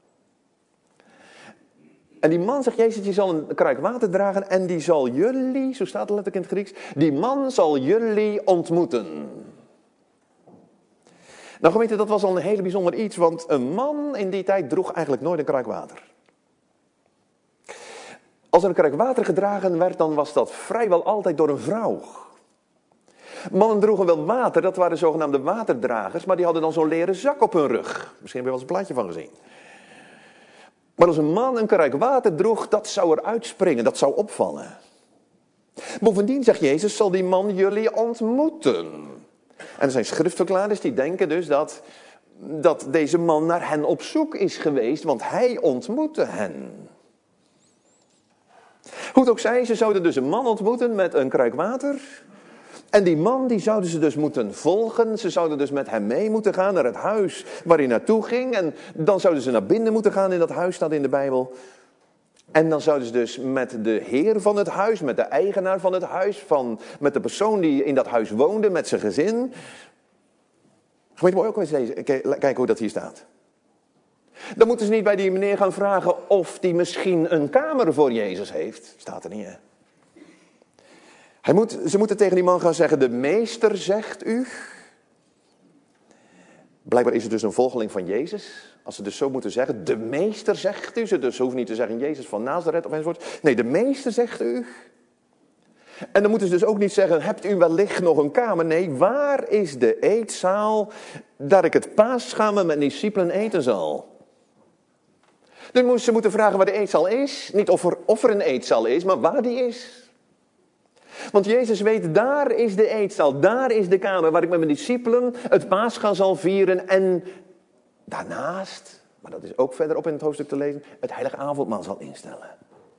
En die man, zegt Jezus, die zal een kruik water dragen en die zal jullie, zo staat het letterlijk in het Grieks, die man zal jullie ontmoeten. Nou gemeente, dat was al een hele bijzonder iets, want een man in die tijd droeg eigenlijk nooit een kruik water. Als er een kruik water gedragen werd, dan was dat vrijwel altijd door een vrouw. Mannen droegen wel water, dat waren zogenaamde waterdragers, maar die hadden dan zo'n leren zak op hun rug. Misschien heb je wel eens een plaatje van gezien. Maar als een man een kruik water droeg, dat zou eruit springen, dat zou opvallen. Bovendien, zegt Jezus, zal die man jullie ontmoeten. En er zijn schriftverklaarders die denken dus dat deze man naar hen op zoek is geweest, want hij ontmoette hen. Hoe het ook zij, ze zouden dus een man ontmoeten met een kruik water. En die man, die zouden ze dus moeten volgen. Ze zouden dus met hem mee moeten gaan naar het huis waar hij naartoe ging. En dan zouden ze naar binnen moeten gaan in dat huis, staat in de Bijbel. En dan zouden ze dus met de heer van het huis, met de eigenaar van het huis, met de persoon die in dat huis woonde, met zijn gezin. Moet je ook eens lezen, kijken hoe dat hier staat. Dan moeten ze niet bij die meneer gaan vragen of die misschien een kamer voor Jezus heeft. Staat er niet, hè? Ze moeten tegen die man gaan zeggen, de meester zegt u. Blijkbaar is het dus een volgeling van Jezus. Als ze dus zo moeten zeggen, de meester zegt u. Ze hoeven niet te zeggen Jezus van Nazareth of enzovoort. Nee, de meester zegt u. En dan moeten ze dus ook niet zeggen, hebt u wellicht nog een kamer? Nee, waar is de eetzaal, dat ik het paascha met mijn discipelen eten zal? Dus ze moeten vragen waar de eetzaal is. Niet of er een eetzaal is, maar waar die is. Want Jezus weet, daar is de eetzaal, daar is de kamer waar ik met mijn discipelen het paascha zal vieren. En daarnaast, maar dat is ook verderop in het hoofdstuk te lezen, het heilige avondmaal zal instellen.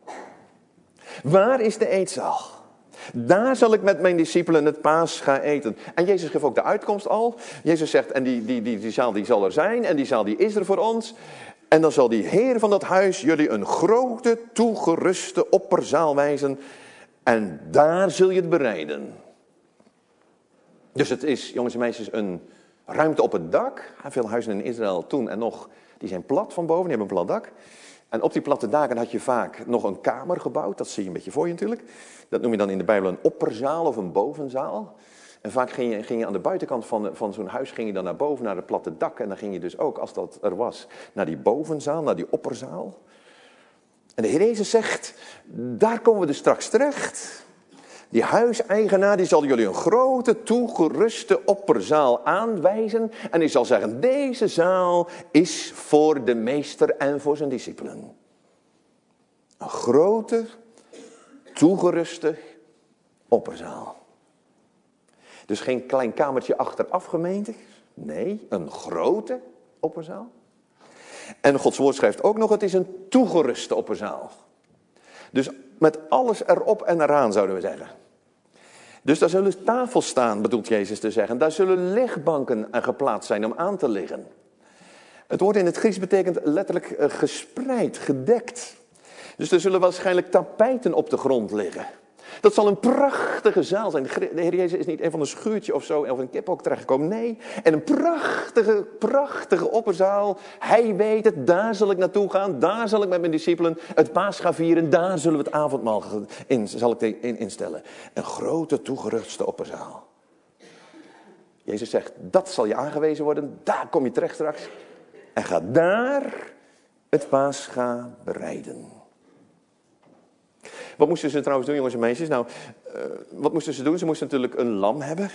Waar is de eetzaal? Daar zal ik met mijn discipelen het paascha eten. En Jezus geeft ook de uitkomst al. Jezus zegt, en die zaal die zal er zijn en die zaal die is er voor ons. En dan zal die Heer van dat huis jullie een grote, toegeruste opperzaal wijzen. En daar zul je het bereiden. Dus het is, jongens en meisjes, een ruimte op het dak. Veel huizen in Israël toen en nog, die zijn plat van boven, die hebben een plat dak. En op die platte daken had je vaak nog een kamer gebouwd. Dat zie je een beetje voor je natuurlijk. Dat noem je dan in de Bijbel een opperzaal of een bovenzaal. En vaak ging je aan de buitenkant van zo'n huis ging je dan naar boven, naar het platte dak. En dan ging je dus ook, als dat er was, naar die bovenzaal, naar die opperzaal. En de Heer Jezus zegt, daar komen we dus straks terecht. Die huiseigenaar die zal jullie een grote toegeruste opperzaal aanwijzen. En die zal zeggen, deze zaal is voor de meester en voor zijn discipelen. Een grote, toegeruste opperzaal. Dus geen klein kamertje achteraf gemeente. Nee, een grote opperzaal. En Gods woord schrijft ook nog, het is een toegeruste opperzaal. Dus met alles erop en eraan zouden we zeggen. Dus daar zullen tafels staan, bedoelt Jezus te zeggen. Daar zullen lichtbanken geplaatst zijn om aan te liggen. Het woord in het Grieks betekent letterlijk gespreid, gedekt. Dus er zullen waarschijnlijk tapijten op de grond liggen. Dat zal een prachtige zaal zijn. De Heer Jezus is niet een van een schuurtje of zo of een kiphok terechtgekomen. Nee, en een prachtige opperzaal. Hij weet het, daar zal ik naartoe gaan. Daar zal ik met mijn discipelen het paascha vieren. Daar zullen we het avondmaal instellen. Een grote toegeruste opperzaal. Jezus zegt, dat zal je aangewezen worden. Daar kom je terecht straks. En ga daar het paascha bereiden. Wat moesten ze trouwens doen, jongens en meisjes? Nou, wat moesten ze doen? Ze moesten natuurlijk een lam hebben.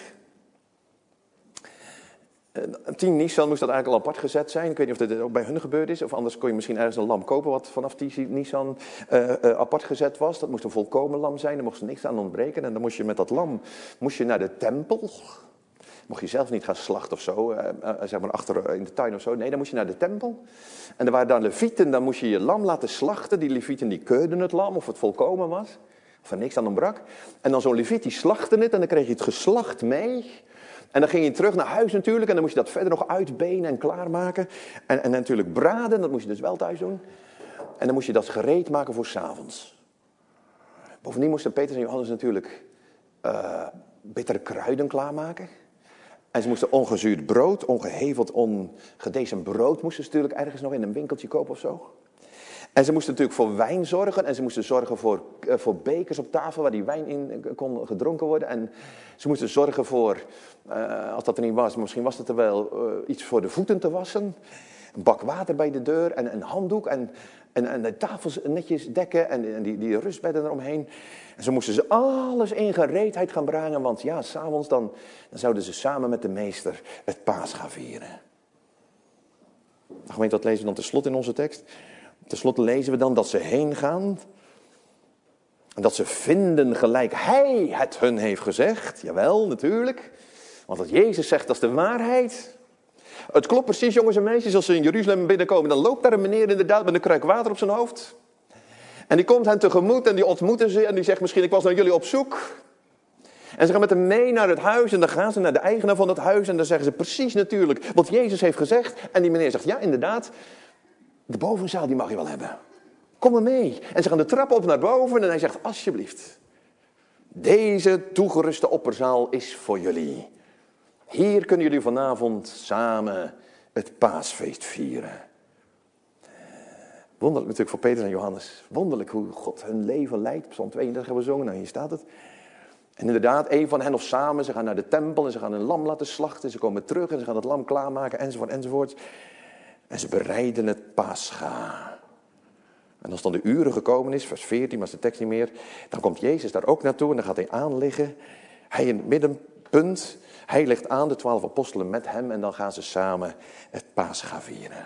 10 Nisan moest dat eigenlijk al apart gezet zijn. Ik weet niet of dat ook bij hun gebeurd is. Of anders kon je misschien ergens een lam kopen wat vanaf 10 Nisan apart gezet was. Dat moest een volkomen lam zijn. Er mocht er niks aan ontbreken. En dan moest je met dat lam naar de tempel. Mocht je zelf niet gaan slachten of zo, zeg maar achter in de tuin of zo. Nee, dan moest je naar de tempel. En er waren dan levieten, dan moest je je lam laten slachten. Die levieten die keurden het lam of het volkomen was. of er niks aan ontbrak. En dan zo'n leviet die slachtte het en dan kreeg je het geslacht mee. En dan ging je terug naar huis natuurlijk en dan moest je dat verder nog uitbenen en klaarmaken. En natuurlijk braden, dat moest je dus wel thuis doen. En dan moest je dat gereed maken voor 's avonds. Bovendien moesten Petrus en Johannes natuurlijk bittere kruiden klaarmaken. En ze moesten ongezuurd brood, ongeheveld, ongedecent brood moesten ze natuurlijk ergens nog in een winkeltje kopen of zo. En ze moesten natuurlijk voor wijn zorgen en ze moesten zorgen voor bekers op tafel waar die wijn in kon gedronken worden. En ze moesten zorgen voor, als dat er niet was, misschien was het er wel, iets voor de voeten te wassen. Een bak water bij de deur en een handdoek en de tafels netjes dekken en die rustbedden eromheen. En zo moesten ze alles in gereedheid gaan brengen, want ja, 's avonds dan zouden ze samen met de meester het paas gaan vieren. Nou, gemeente, dat lezen we dan tenslotte in onze tekst. Ten slotte lezen we dan dat ze heen gaan. En dat ze vinden gelijk hij het hun heeft gezegd. Jawel, natuurlijk. Want wat Jezus zegt, dat is de waarheid. Het klopt precies, jongens en meisjes, als ze in Jeruzalem binnenkomen. Dan loopt daar een meneer inderdaad met een kruik water op zijn hoofd. En die komt hen tegemoet en die ontmoeten ze. En die zegt misschien, ik was naar jullie op zoek. En ze gaan met hem mee naar het huis. En dan gaan ze naar de eigenaar van het huis. En dan zeggen ze precies natuurlijk wat Jezus heeft gezegd. En die meneer zegt, ja inderdaad. De bovenzaal, die mag je wel hebben. Kom maar mee. En ze gaan de trap op naar boven en hij zegt, alsjeblieft. Deze toegeruste opperzaal is voor jullie. Hier kunnen jullie vanavond samen het paasfeest vieren. Wonderlijk natuurlijk voor Petrus en Johannes. Wonderlijk hoe God hun leven leidt. Psalm 32 hebben we gezongen, nou hier staat het. En inderdaad, een van hen of samen, ze gaan naar de tempel en ze gaan een lam laten slachten. Ze komen terug en ze gaan het lam klaarmaken, enzovoort, enzovoort. En ze bereiden het Pascha. En als dan de uren gekomen is, vers 14, maar is de tekst niet meer. Dan komt Jezus daar ook naartoe en dan gaat hij aanliggen. Hij in het middenpunt. Hij legt aan, de 12 apostelen met hem. En dan gaan ze samen het Pascha vieren.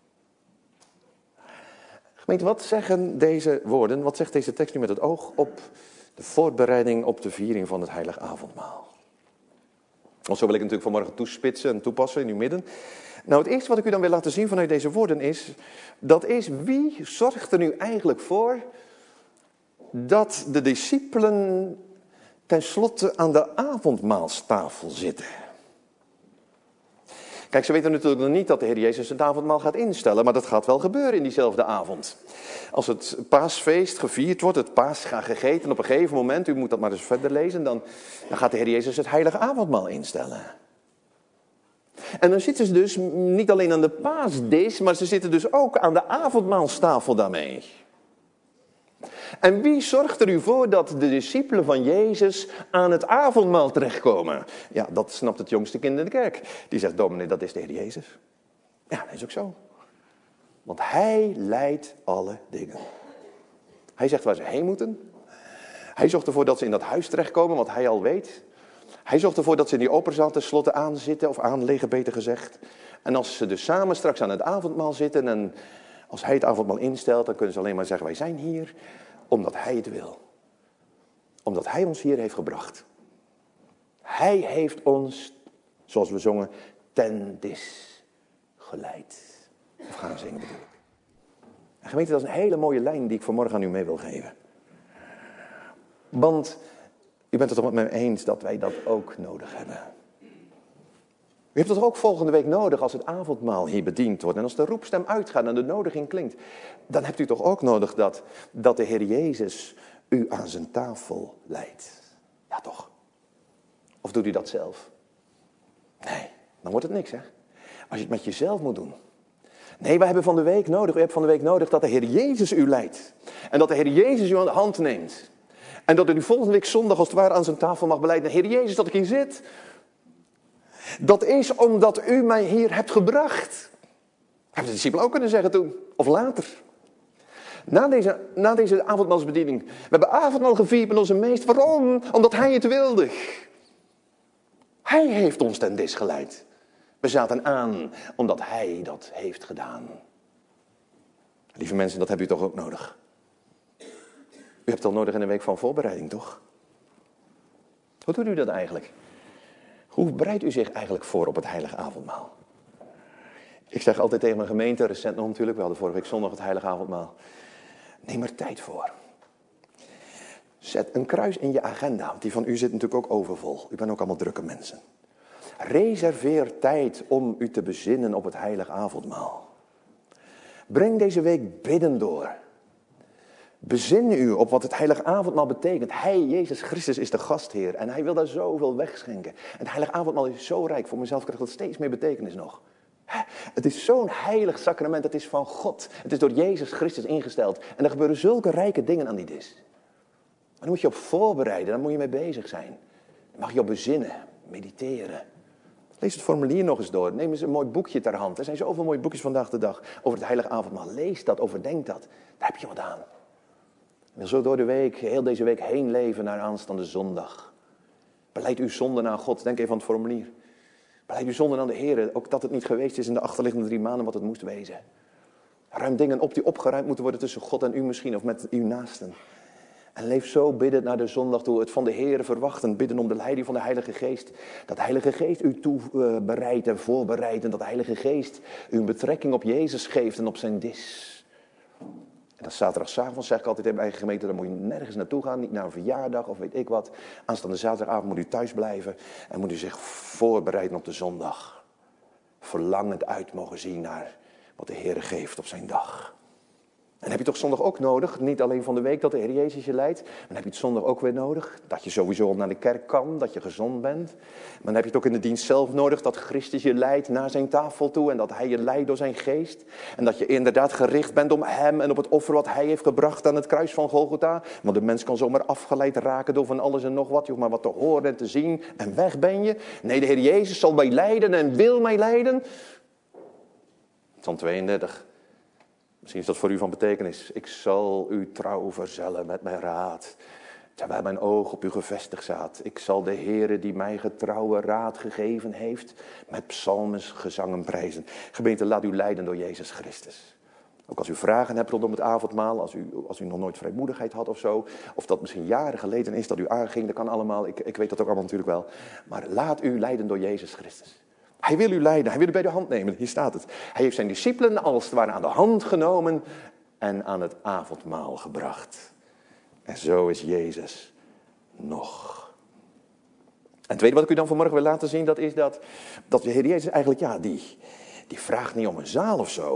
Gemeente, wat zeggen deze woorden? Wat zegt deze tekst nu met het oog op de voorbereiding op de viering van het heilige avondmaal? Want zo wil ik natuurlijk vanmorgen toespitsen en toepassen in uw midden. Nou, het eerste wat ik u dan wil laten zien vanuit deze woorden is, dat is wie zorgt er nu eigenlijk voor dat de discipelen tenslotte aan de avondmaalstafel zitten. Kijk, ze weten natuurlijk nog niet dat de Heer Jezus het avondmaal gaat instellen, maar dat gaat wel gebeuren in diezelfde avond. Als het paasfeest gevierd wordt, het Pascha gegeten, op een gegeven moment, u moet dat maar eens verder lezen, dan gaat de Heer Jezus het heilige avondmaal instellen. En dan zitten ze dus niet alleen aan de paasdis, maar ze zitten dus ook aan de avondmaalstafel daarmee. En wie zorgt er nu voor dat de discipelen van Jezus aan het avondmaal terechtkomen? Ja, dat snapt het jongste kind in de kerk. Die zegt, dominee, dat is de Heer Jezus. Ja, dat is ook zo. Want hij leidt alle dingen. Hij zegt waar ze heen moeten. Hij zorgt ervoor dat ze in dat huis terechtkomen, wat hij al weet. Hij zorgt ervoor dat ze in die opperzaal tenslotte aanzitten, of aanliggen beter gezegd. En als ze dus samen straks aan het avondmaal zitten en als hij het avondmaal instelt, dan kunnen ze alleen maar zeggen, wij zijn hier omdat hij het wil. Omdat hij ons hier heeft gebracht. Hij heeft ons, zoals we zongen, ten dis geleid. Of gaan we zingen bedoel ik. En gemeente, dat is een hele mooie lijn die ik vanmorgen aan u mee wil geven. Want u bent het toch met mij eens dat wij dat ook nodig hebben. U hebt het toch ook volgende week nodig als het avondmaal hier bediend wordt. En als de roepstem uitgaat en de nodiging klinkt. Dan hebt u toch ook nodig dat de Heer Jezus u aan zijn tafel leidt. Ja toch? Of doet u dat zelf? Nee, dan wordt het niks hè. Als je het met jezelf moet doen. Nee, wij hebben van de week nodig. U hebt van de week nodig dat de Heer Jezus u leidt. En dat de Heer Jezus u aan de hand neemt. En dat u volgende week zondag als het ware aan zijn tafel mag beleiden. Heer Jezus, dat ik hier zit. Dat is omdat u mij hier hebt gebracht. Hebben de discipelen ook kunnen zeggen toen. Of later. Na deze avondmaalsbediening. We hebben avondmaal gevierd met onze meester. Waarom? Omdat hij het wilde. Hij heeft ons ten dis geleid. We zaten aan omdat hij dat heeft gedaan. Lieve mensen, dat hebt u toch ook nodig. U hebt het al nodig in een week van voorbereiding, toch? Hoe doet u dat eigenlijk? Hoe bereidt u zich eigenlijk voor op het heilige avondmaal? Ik zeg altijd tegen mijn gemeente, recent nog natuurlijk, we hadden vorige week zondag het heilige avondmaal. Neem er tijd voor. Zet een kruis in je agenda, want die van u zit natuurlijk ook overvol. U bent ook allemaal drukke mensen. Reserveer tijd om u te bezinnen op het heilig avondmaal. Breng deze week bidden door. Bezin u op wat het heilig avondmaal betekent. Hij, Jezus Christus, is de gastheer en hij wil daar zoveel wegschenken. En het heilig avondmaal is zo rijk. Voor mezelf krijgt dat steeds meer betekenis nog. Het is zo'n heilig sacrament. Het is van God. Het is door Jezus Christus ingesteld. En er gebeuren zulke rijke dingen aan die dis. Daar moet je op voorbereiden. Daar moet je mee bezig zijn. Dan mag je op bezinnen. Mediteren. Lees het formulier nog eens door. Neem eens een mooi boekje ter hand. Er zijn zoveel mooie boekjes vandaag de dag over het heilige avondmaal. Lees dat, overdenk dat. Daar heb je wat aan. Je wil zo door de week, heel deze week heen leven naar aanstaande zondag. Beleid uw zonden aan God. Denk even aan het formulier. Beleid uw zonden aan de Heer. Ook dat het niet geweest is in de achterliggende 3 maanden wat het moest wezen. Ruim dingen op die opgeruimd moeten worden tussen God en u misschien. Of met uw naasten. En leef zo biddend naar de zondag toe. Het van de Heer verwachten. Bidden om de leiding van de Heilige Geest. Dat de Heilige Geest u toebereidt en voorbereidt. En dat de Heilige Geest u een betrekking op Jezus geeft en op zijn dis. En dat zaterdagavond zeg ik altijd in mijn eigen gemeente. Dan moet je nergens naartoe gaan. Niet naar een verjaardag of weet ik wat. Aanstaande zaterdagavond moet u thuis blijven. En moet u zich voorbereiden op de zondag. Verlangend uit mogen zien naar wat de Heer geeft op zijn dag. En heb je toch zondag ook nodig, niet alleen van de week dat de Heer Jezus je leidt, maar dan heb je het zondag ook weer nodig, dat je sowieso naar de kerk kan, dat je gezond bent. Maar dan heb je het ook in de dienst zelf nodig, dat Christus je leidt naar zijn tafel toe en dat hij je leidt door zijn geest. En dat je inderdaad gericht bent om hem en op het offer wat hij heeft gebracht aan het kruis van Golgotha. Want de mens kan zomaar afgeleid raken door van alles en nog wat, je hoeft maar wat te horen en te zien en weg ben je. Nee, de Heer Jezus zal mij leiden en wil mij leiden. Psalm 32. Misschien is dat voor u van betekenis. Ik zal u trouw verzellen met mijn raad, terwijl mijn oog op u gevestigd staat. Ik zal de Heere die mij getrouwe raad gegeven heeft, met psalmen, gezangen prijzen. Gemeente, laat u leiden door Jezus Christus. Ook als u vragen hebt rondom het avondmaal, als u nog nooit vrijmoedigheid had of zo, of dat misschien jaren geleden is dat u aanging, dat kan allemaal, ik weet dat ook allemaal natuurlijk wel. Maar laat u leiden door Jezus Christus. Hij wil u leiden, hij wil u bij de hand nemen, hier staat het. Hij heeft zijn discipelen als het ware aan de hand genomen en aan het avondmaal gebracht. En zo is Jezus nog. En het tweede wat ik u dan vanmorgen wil laten zien, dat is dat de Heer Jezus eigenlijk, die vraagt niet om een zaal of zo.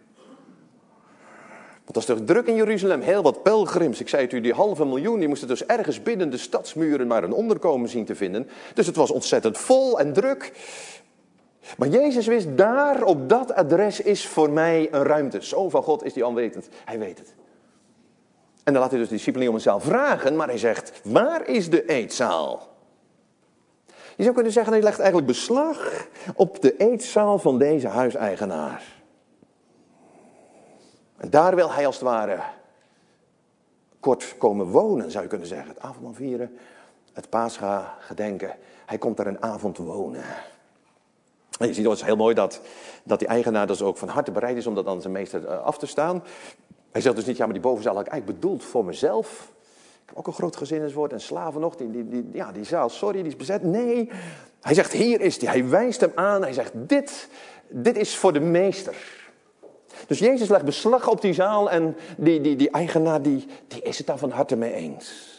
Want dat is toch druk in Jeruzalem, heel wat pelgrims. Ik zei het u, die 500.000, die moesten dus ergens binnen de stadsmuren maar een onderkomen zien te vinden. Dus het was ontzettend vol en druk. Maar Jezus wist, daar op dat adres is voor mij een ruimte. Zoon van God is die alwetend. Hij weet het. En dan laat hij dus de discipelen niet om een zaal vragen, maar hij zegt, waar is de eetzaal? Je zou kunnen zeggen, hij legt eigenlijk beslag op de eetzaal van deze huiseigenaar. En daar wil hij als het ware kort komen wonen, zou je kunnen zeggen. Het avondmaal vieren, het Pascha gedenken. Hij komt daar een avond wonen. En je ziet, het is heel mooi dat die eigenaar dus ook van harte bereid is om dat aan zijn meester af te staan. Hij zegt dus niet, ja, maar die bovenzaal had ik eigenlijk bedoeld voor mezelf. Ik heb ook een groot gezinswoord en slaven nog. Die zaal, sorry, die is bezet. Nee, hij zegt, hier is die. Hij wijst hem aan. Hij zegt, dit is voor de meester. Dus Jezus legt beslag op die zaal en die eigenaar, die is het daar van harte mee eens.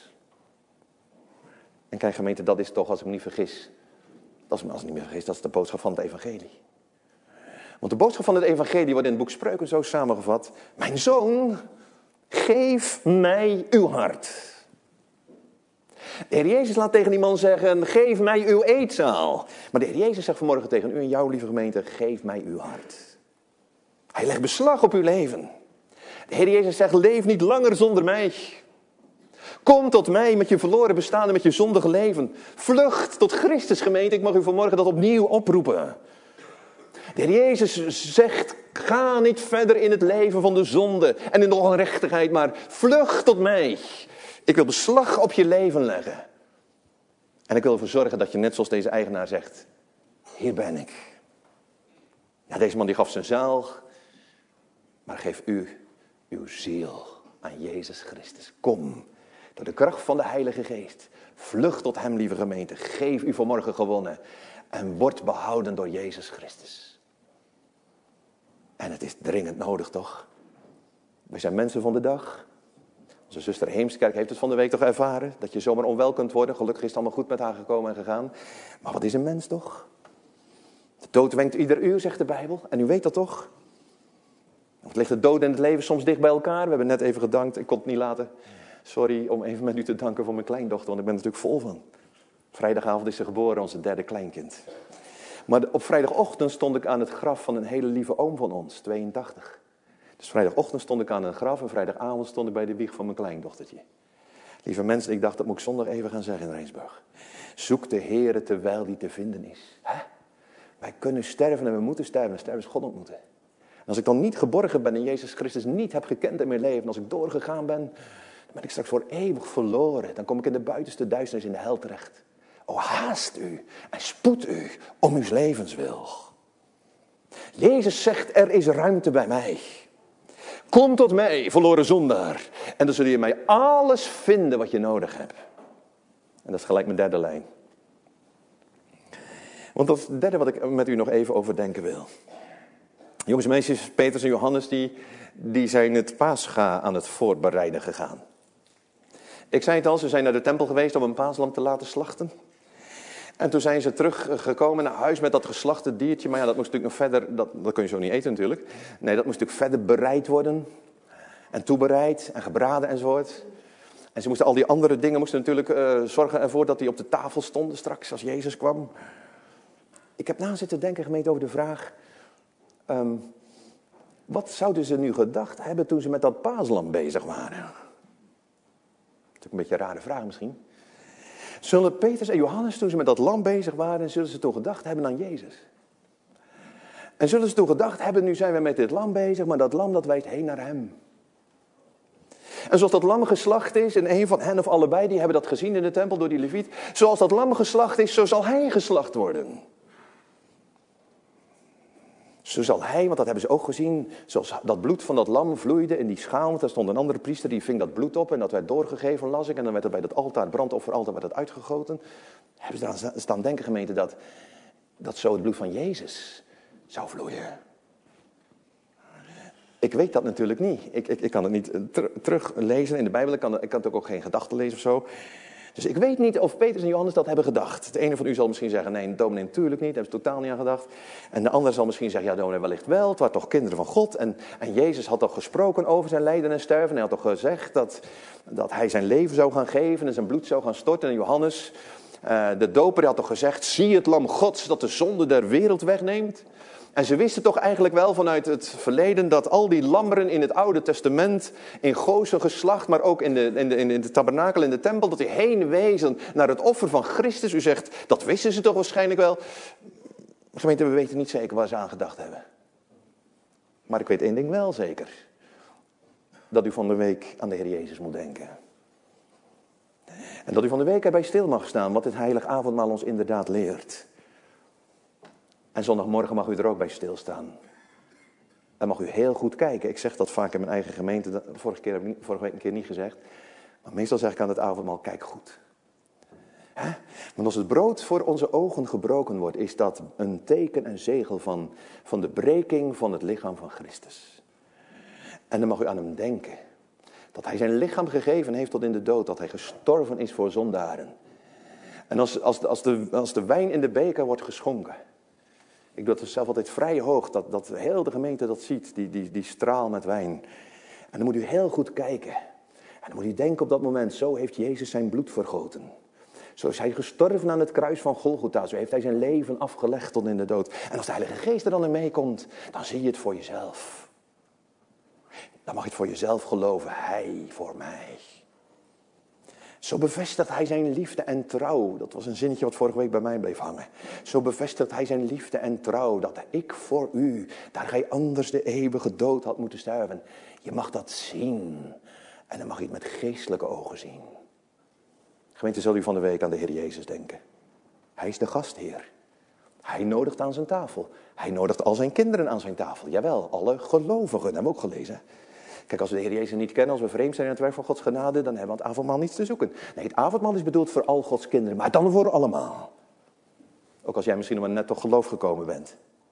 En kijk gemeente, dat is toch, als ik me niet vergis, dat is de boodschap van het evangelie. Want de boodschap van het evangelie wordt in het boek Spreuken zo samengevat. Mijn zoon, geef mij uw hart. De Heer Jezus laat tegen die man zeggen, geef mij uw eetzaal. Maar de Heer Jezus zegt vanmorgen tegen u en jou, lieve gemeente, geef mij uw hart. Hij legt beslag op uw leven. De Heer Jezus zegt, leef niet langer zonder mij. Kom tot mij met je verloren bestaan en met je zondige leven. Vlucht tot Christus, gemeente. Ik mag u vanmorgen dat opnieuw oproepen. De Heer Jezus zegt, ga niet verder in het leven van de zonde en in de ongerechtigheid, maar vlucht tot mij. Ik wil beslag op je leven leggen. En ik wil ervoor zorgen dat je net zoals deze eigenaar zegt, hier ben ik. Ja, deze man die gaf zijn zaal, maar geef u uw ziel aan Jezus Christus. Kom, door de kracht van de Heilige Geest. Vlucht tot hem, lieve gemeente. Geef u vanmorgen gewonnen. En word behouden door Jezus Christus. En het is dringend nodig, toch? Wij zijn mensen van de dag. Onze zuster Heemskerk heeft het van de week toch ervaren, dat je zomaar onwel kunt worden. Gelukkig is het allemaal goed met haar gekomen en gegaan. Maar wat is een mens toch? De dood wenkt ieder uur, zegt de Bijbel. En u weet dat toch? Wat ligt de dood en het leven soms dicht bij elkaar? We hebben net even gedankt, ik kon het niet laten. Sorry om even met u te danken voor mijn kleindochter, want ik ben er natuurlijk vol van. Vrijdagavond is ze geboren, onze derde kleinkind. Maar op vrijdagochtend stond ik aan het graf van een hele lieve oom van ons, 82. Dus vrijdagochtend stond ik aan een graf en vrijdagavond stond ik bij de wieg van mijn kleindochtertje. Lieve mensen, ik dacht dat moet ik zondag even gaan zeggen in Rijnsburg. Zoek de Heere terwijl die te vinden is. Wij kunnen sterven en we moeten sterven en sterven is God ontmoeten. En als ik dan niet geborgen ben in Jezus Christus, niet heb gekend in mijn leven, en als ik doorgegaan ben, dan ben ik straks voor eeuwig verloren. Dan kom ik in de buitenste duisternis in de hel terecht. O, haast u en spoed u om uw levenswil. Jezus zegt, er is ruimte bij mij. Kom tot mij, verloren zondaar. En dan zul je mij alles vinden wat je nodig hebt. En dat is gelijk mijn derde lijn. Want dat is het derde wat ik met u nog even overdenken wil. Jongens en meisjes, Petrus en Johannes, die zijn het Pascha aan het voorbereiden gegaan. Ik zei het al, ze zijn naar de tempel geweest om een paaslam te laten slachten. En toen zijn ze teruggekomen naar huis met dat geslachte diertje. Maar ja, dat moest natuurlijk nog verder, dat kun je zo niet eten natuurlijk. Nee, dat moest natuurlijk verder bereid worden. En toebereid en gebraden enzovoort. En ze moesten al die andere dingen natuurlijk zorgen ervoor dat die op de tafel stonden straks als Jezus kwam. Ik heb na zitten denken, gemeente, over de vraag. Wat zouden ze nu gedacht hebben toen ze met dat paaslam bezig waren? Dat is ook een beetje een rare vraag misschien. Zullen Petrus en Johannes toen ze met dat lam bezig waren, zullen ze toen gedacht hebben aan Jezus? En zullen ze toen gedacht hebben, nu zijn we met dit lam bezig, maar dat lam dat wijst heen naar hem. En zoals dat lam geslacht is, en een van hen of allebei, die hebben dat gezien in de tempel door die leviet. Zoals dat lam geslacht is, zo zal hij geslacht worden. Zo zal hij, want dat hebben ze ook gezien, zoals dat bloed van dat lam vloeide in die schaal. Want daar stond een andere priester, die ving dat bloed op en dat werd doorgegeven, las ik. En dan werd het bij dat altaar, het brandofferaltaar, werd het uitgegoten. Hebben ze dan staan denken, gemeente, dat zo het bloed van Jezus zou vloeien. Ik weet dat natuurlijk niet. Ik kan het niet teruglezen in de Bijbel. Ik kan het ook geen gedachten lezen of zo. Dus ik weet niet of Petrus en Johannes dat hebben gedacht. Het ene van u zal misschien zeggen, nee, dominee natuurlijk niet. Daar hebben ze totaal niet aan gedacht. En de ander zal misschien zeggen, ja dominee wellicht wel. Het waren toch kinderen van God. En Jezus had toch gesproken over zijn lijden en sterven. Hij had toch gezegd dat hij zijn leven zou gaan geven en zijn bloed zou gaan storten. En Johannes, de doper, had toch gezegd, zie het lam Gods dat de zonde der wereld wegneemt. En ze wisten toch eigenlijk wel vanuit het verleden dat al die lammeren in het Oude Testament, in Gozen geslacht, maar ook in de tabernakel, in de tempel, dat die heen wezen naar het offer van Christus. U zegt, dat wisten ze toch waarschijnlijk wel. Gemeente, we weten niet zeker waar ze aan gedacht hebben. Maar ik weet één ding wel zeker. Dat u van de week aan de Heer Jezus moet denken. En dat u van de week erbij stil mag staan, wat het heilig avondmaal ons inderdaad leert. En zondagmorgen mag u er ook bij stilstaan. En mag u heel goed kijken. Ik zeg dat vaak in mijn eigen gemeente. Vorige week een keer niet gezegd. Maar meestal zeg ik aan het avondmaal, kijk goed. Want als het brood voor onze ogen gebroken wordt, is dat een teken en zegel van de breking van het lichaam van Christus. En dan mag u aan hem denken. Dat hij zijn lichaam gegeven heeft tot in de dood. Dat hij gestorven is voor zondaren. En als de wijn in de beker wordt geschonken. Ik doe het zelf altijd vrij hoog, dat heel de gemeente dat ziet, die straal met wijn. En dan moet u heel goed kijken. En dan moet u denken op dat moment, zo heeft Jezus zijn bloed vergoten. Zo is hij gestorven aan het kruis van Golgotha, zo heeft hij zijn leven afgelegd tot in de dood. En als de Heilige Geest er dan in meekomt, dan zie je het voor jezelf. Dan mag je het voor jezelf geloven, hij voor mij. Zo bevestigt hij zijn liefde en trouw. Dat was een zinnetje wat vorige week bij mij bleef hangen. Zo bevestigt hij zijn liefde en trouw. Dat ik voor u, daar gij anders de eeuwige dood had moeten sterven. Je mag dat zien. En dan mag je het met geestelijke ogen zien. Gemeente, zal u van de week aan de Heer Jezus denken. Hij is de gastheer. Hij nodigt aan zijn tafel. Hij nodigt al zijn kinderen aan zijn tafel. Jawel, alle gelovigen, hebben we ook gelezen. Kijk, als we de Heer Jezus niet kennen, als we vreemd zijn in het werk van Gods genade, dan hebben we aan het avondmaal niets te zoeken. Nee, het avondmaal is bedoeld voor al Gods kinderen, maar dan voor allemaal. Ook als jij misschien nog maar net tot geloof gekomen bent.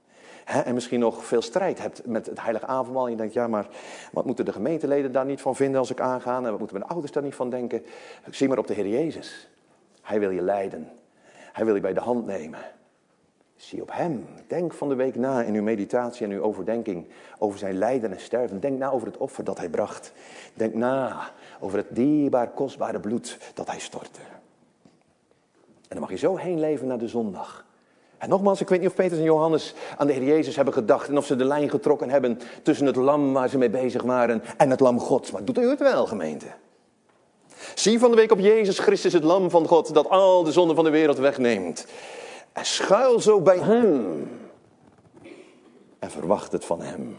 En misschien nog veel strijd hebt met het heilige avondmaal. En je denkt, ja, maar wat moeten de gemeenteleden daar niet van vinden als ik aanga? En wat moeten mijn ouders daar niet van denken? Zie maar op de Heer Jezus. Hij wil je leiden. Hij wil je bij de hand nemen. Zie op hem. Denk van de week na in uw meditatie en uw overdenking over zijn lijden en sterven. Denk na over het offer dat hij bracht. Denk na over het dierbaar, kostbare bloed dat hij stortte. En dan mag je zo heen leven naar de zondag. En nogmaals, ik weet niet of Petrus en Johannes aan de Heer Jezus hebben gedacht en of ze de lijn getrokken hebben tussen het lam waar ze mee bezig waren en het lam Gods. Maar doet u het wel, gemeente? Zie van de week op Jezus Christus, het lam van God, dat al de zonden van de wereld wegneemt. En schuil zo bij hem. En verwacht het van hem.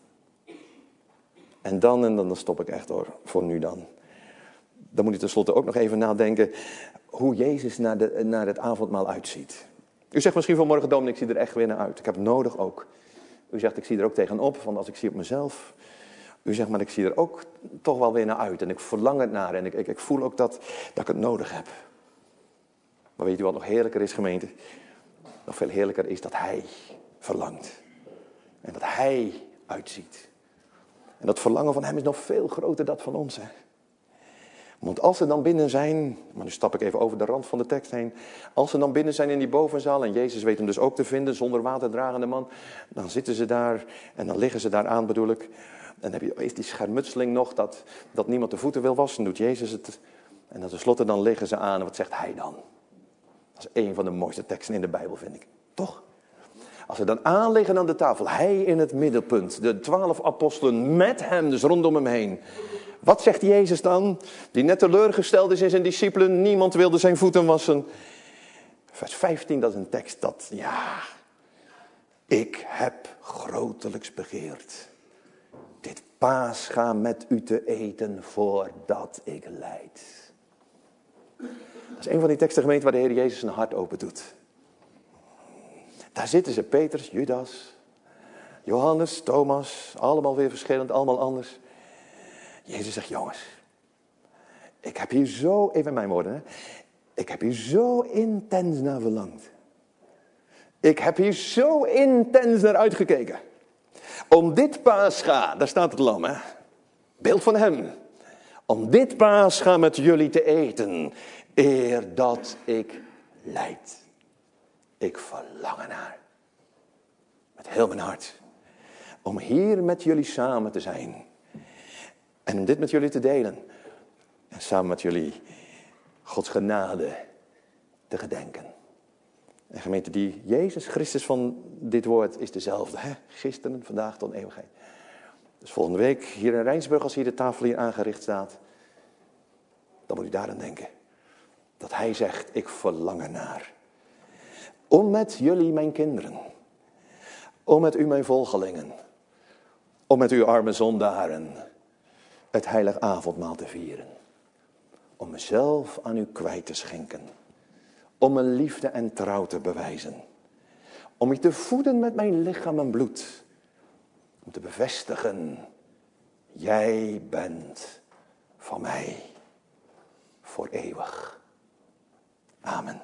En dan stop ik echt hoor, voor nu dan. Dan moet je tenslotte ook nog even nadenken hoe Jezus naar het avondmaal uitziet. U zegt misschien vanmorgen, dominee, ik zie er echt weer naar uit. Ik heb het nodig ook. U zegt, ik zie er ook tegenop, want als ik zie op mezelf. U zegt, maar ik zie er ook toch wel weer naar uit. En ik verlang het naar en ik voel ook dat ik het nodig heb. Maar weet u wat nog heerlijker is, gemeente? Nog veel heerlijker is dat hij verlangt. En dat hij uitziet. En dat verlangen van hem is nog veel groter dan dat van ons. Hè? Want als ze dan binnen zijn, maar nu stap ik even over de rand van de tekst heen. Als ze dan binnen zijn in die bovenzaal, en Jezus weet hem dus ook te vinden, zonder waterdragende man. Dan zitten ze daar en dan liggen ze daar aan, bedoel ik. En dan heb je eerst die schermutseling nog, dat niemand de voeten wil wassen, doet Jezus het. En dan tenslotte dan liggen ze aan en wat zegt hij dan? Dat is een van de mooiste teksten in de Bijbel, vind ik. Toch? Als ze dan aanliggen aan de tafel, hij in het middelpunt, de 12 apostelen met hem, dus rondom hem heen. Wat zegt Jezus dan? Die net teleurgesteld is in zijn discipelen, niemand wilde zijn voeten wassen. Vers 15, dat is een tekst dat, ja, ik heb grotelijks begeerd dit Pascha met u te eten voordat ik lijd. Dat is een van die teksten, gemeente, waar de Heer Jezus zijn hart open doet. Daar zitten ze, Petrus, Judas, Johannes, Thomas, allemaal weer verschillend, allemaal anders. Jezus zegt, jongens, ik heb hier zo, even mijn woorden, hè, ik heb hier zo intens naar verlangd. Ik heb hier zo intens naar uitgekeken. Om dit Pascha, daar staat het lam, hè, beeld van hem. Om dit Pascha met jullie te eten, eer dat ik lijd. Ik verlang ernaar. Met heel mijn hart. Om hier met jullie samen te zijn. En om dit met jullie te delen. En samen met jullie Gods genade te gedenken. En gemeente, die Jezus Christus van dit woord is dezelfde. Hè? Gisteren, vandaag tot eeuwigheid. Dus volgende week hier in Rijnsburg, als hier de tafel hier aangericht staat. Dan moet u daaraan denken. Dat hij zegt, ik verlang ernaar. Om met jullie mijn kinderen. Om met u mijn volgelingen. Om met uw arme zondaren. Het heilig avondmaal te vieren. Om mezelf aan u kwijt te schenken. Om mijn liefde en trouw te bewijzen. Om u te voeden met mijn lichaam en bloed. Om te bevestigen. Jij bent van mij. Voor eeuwig. Amen.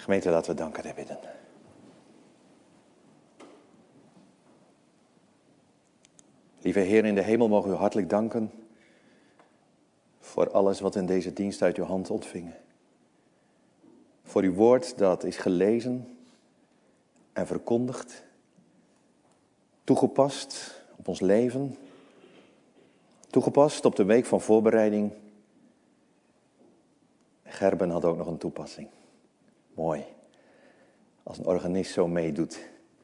Gemeente, laten we danken en bidden. Lieve Heer in de hemel, mogen we u hartelijk danken voor alles wat in deze dienst uit uw hand ontvingen. Voor uw woord dat is gelezen en verkondigd, toegepast op ons leven, toegepast op de week van voorbereiding. Gerben had ook nog een toepassing. Mooi, als een organist zo meedoet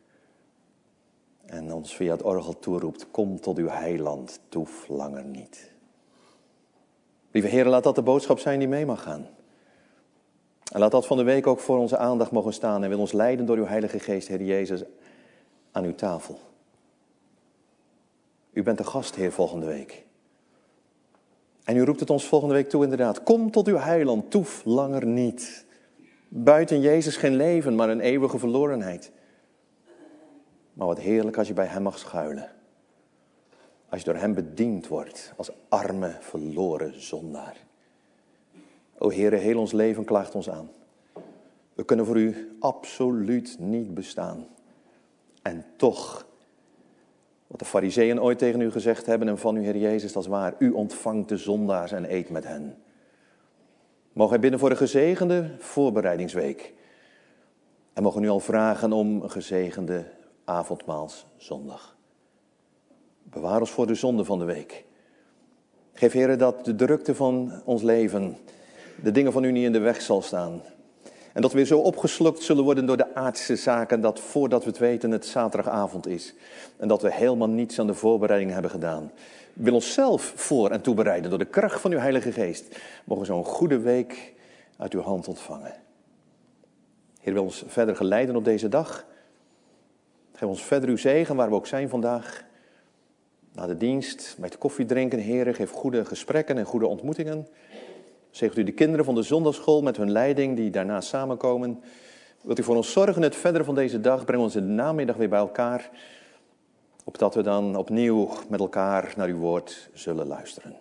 en ons via het orgel toeroept, kom tot uw heiland, toef langer niet. Lieve Heer, laat dat de boodschap zijn die mee mag gaan. En laat dat van de week ook voor onze aandacht mogen staan en wil ons leiden door uw Heilige Geest, Heer Jezus, aan uw tafel. U bent de gastheer volgende week. En u roept het ons volgende week toe inderdaad. Kom tot uw heiland, toef langer niet. Buiten Jezus geen leven, maar een eeuwige verlorenheid. Maar wat heerlijk als je bij hem mag schuilen. Als je door hem bediend wordt als arme, verloren zondaar. O Heere, heel ons leven klaagt ons aan. We kunnen voor u absoluut niet bestaan. En toch, wat de farizeeën ooit tegen u gezegd hebben en van u, Heer Jezus, dat is waar. U ontvangt de zondaars en eet met hen. Mogen wij bidden voor een gezegende voorbereidingsweek. En mogen u al vragen om een gezegende avondmaalszondag. Bewaar ons voor de zonde van de week. Geef, Heere, dat de drukte van ons leven, de dingen van u niet in de weg zal staan. En dat we weer zo opgeslokt zullen worden door de aardse zaken, dat voordat we het weten het zaterdagavond is. En dat we helemaal niets aan de voorbereiding hebben gedaan. Wil ons zelf voor en toebereiden door de kracht van uw Heilige Geest. Mogen zo'n goede week uit uw hand ontvangen. Heer, wil ons verder geleiden op deze dag. Geef ons verder uw zegen waar we ook zijn vandaag. Na de dienst, met koffie drinken, Heer, geef goede gesprekken en goede ontmoetingen. Zegent u de kinderen van de zondagschool met hun leiding die daarna samenkomen. Wilt u voor ons zorgen het verdere van deze dag. Breng ons in de namiddag weer bij elkaar. Opdat we dan opnieuw met elkaar naar uw woord zullen luisteren.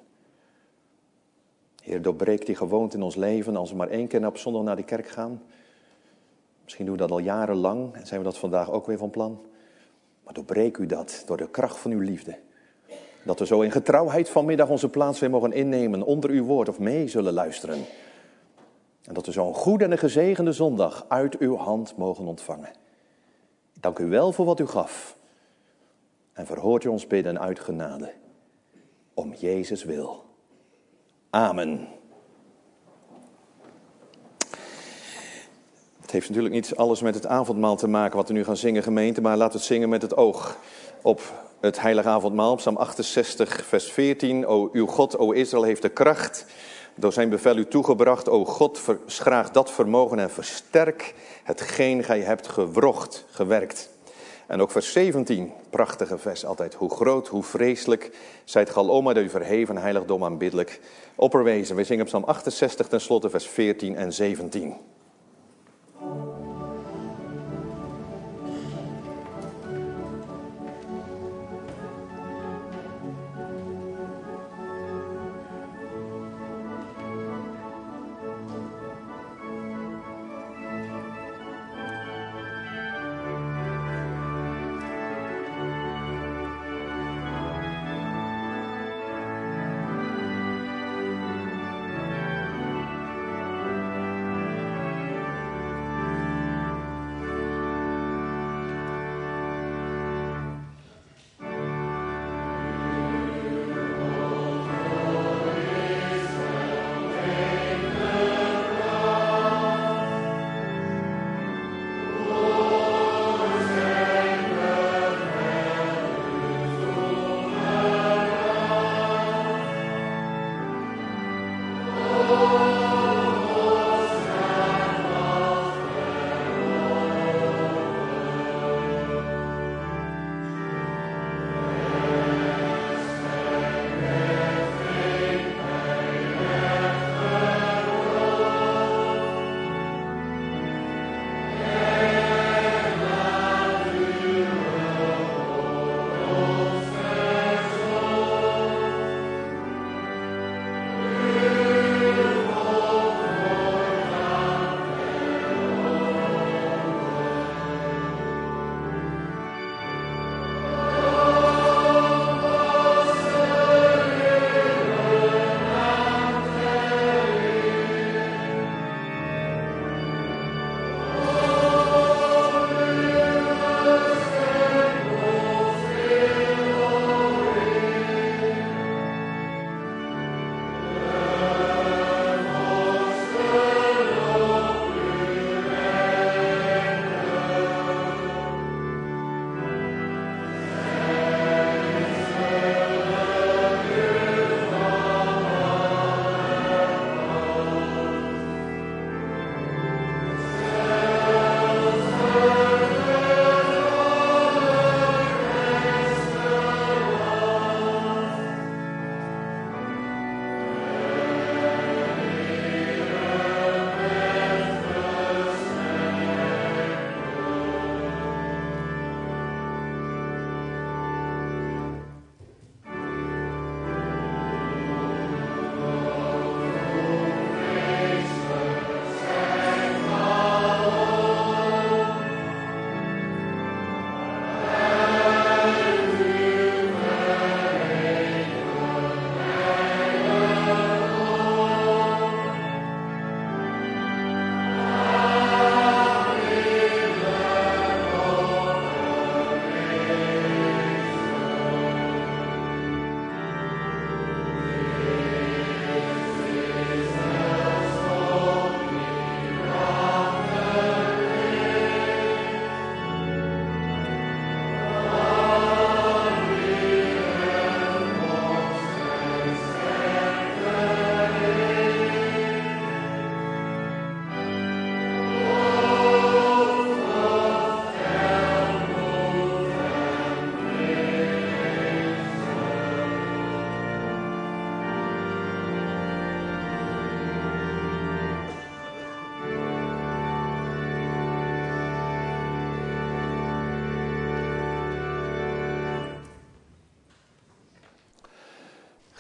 Heer, doorbreek die gewoonte in ons leven als we maar 1 keer op zondag naar de kerk gaan. Misschien doen we dat al jarenlang en zijn we dat vandaag ook weer van plan. Maar doorbreek u dat door de kracht van uw liefde. Dat we zo in getrouwheid vanmiddag onze plaats weer mogen innemen onder uw woord of mee zullen luisteren. En dat we zo'n goede en een gezegende zondag uit uw hand mogen ontvangen. Dank u wel voor wat u gaf. En verhoort u ons bidden uit genade. Om Jezus wil. Amen. Het heeft natuurlijk niet alles met het avondmaal te maken wat we nu gaan zingen, gemeente. Maar laten we het zingen met het oog op het heilige avondmaal. Psalm 68, vers 14. O uw God, o Israël, heeft de kracht door zijn bevel u toegebracht. O God, schraag dat vermogen en versterk hetgeen gij hebt gewrocht, gewerkt. En ook vers 17, prachtige vers altijd. Hoe groot, hoe vreselijk, zijt ge alom u verheven heiligdom aanbiddelijk opperwezen. We zingen Psalm 68 tenslotte vers 14 en 17.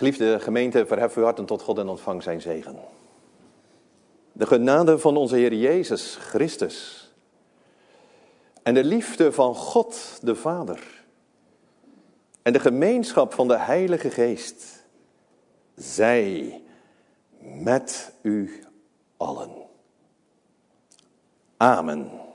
Geliefde gemeente, verhef uw harten tot God en ontvang zijn zegen. De genade van onze Heer Jezus Christus en de liefde van God de Vader en de gemeenschap van de Heilige Geest zij met u allen. Amen.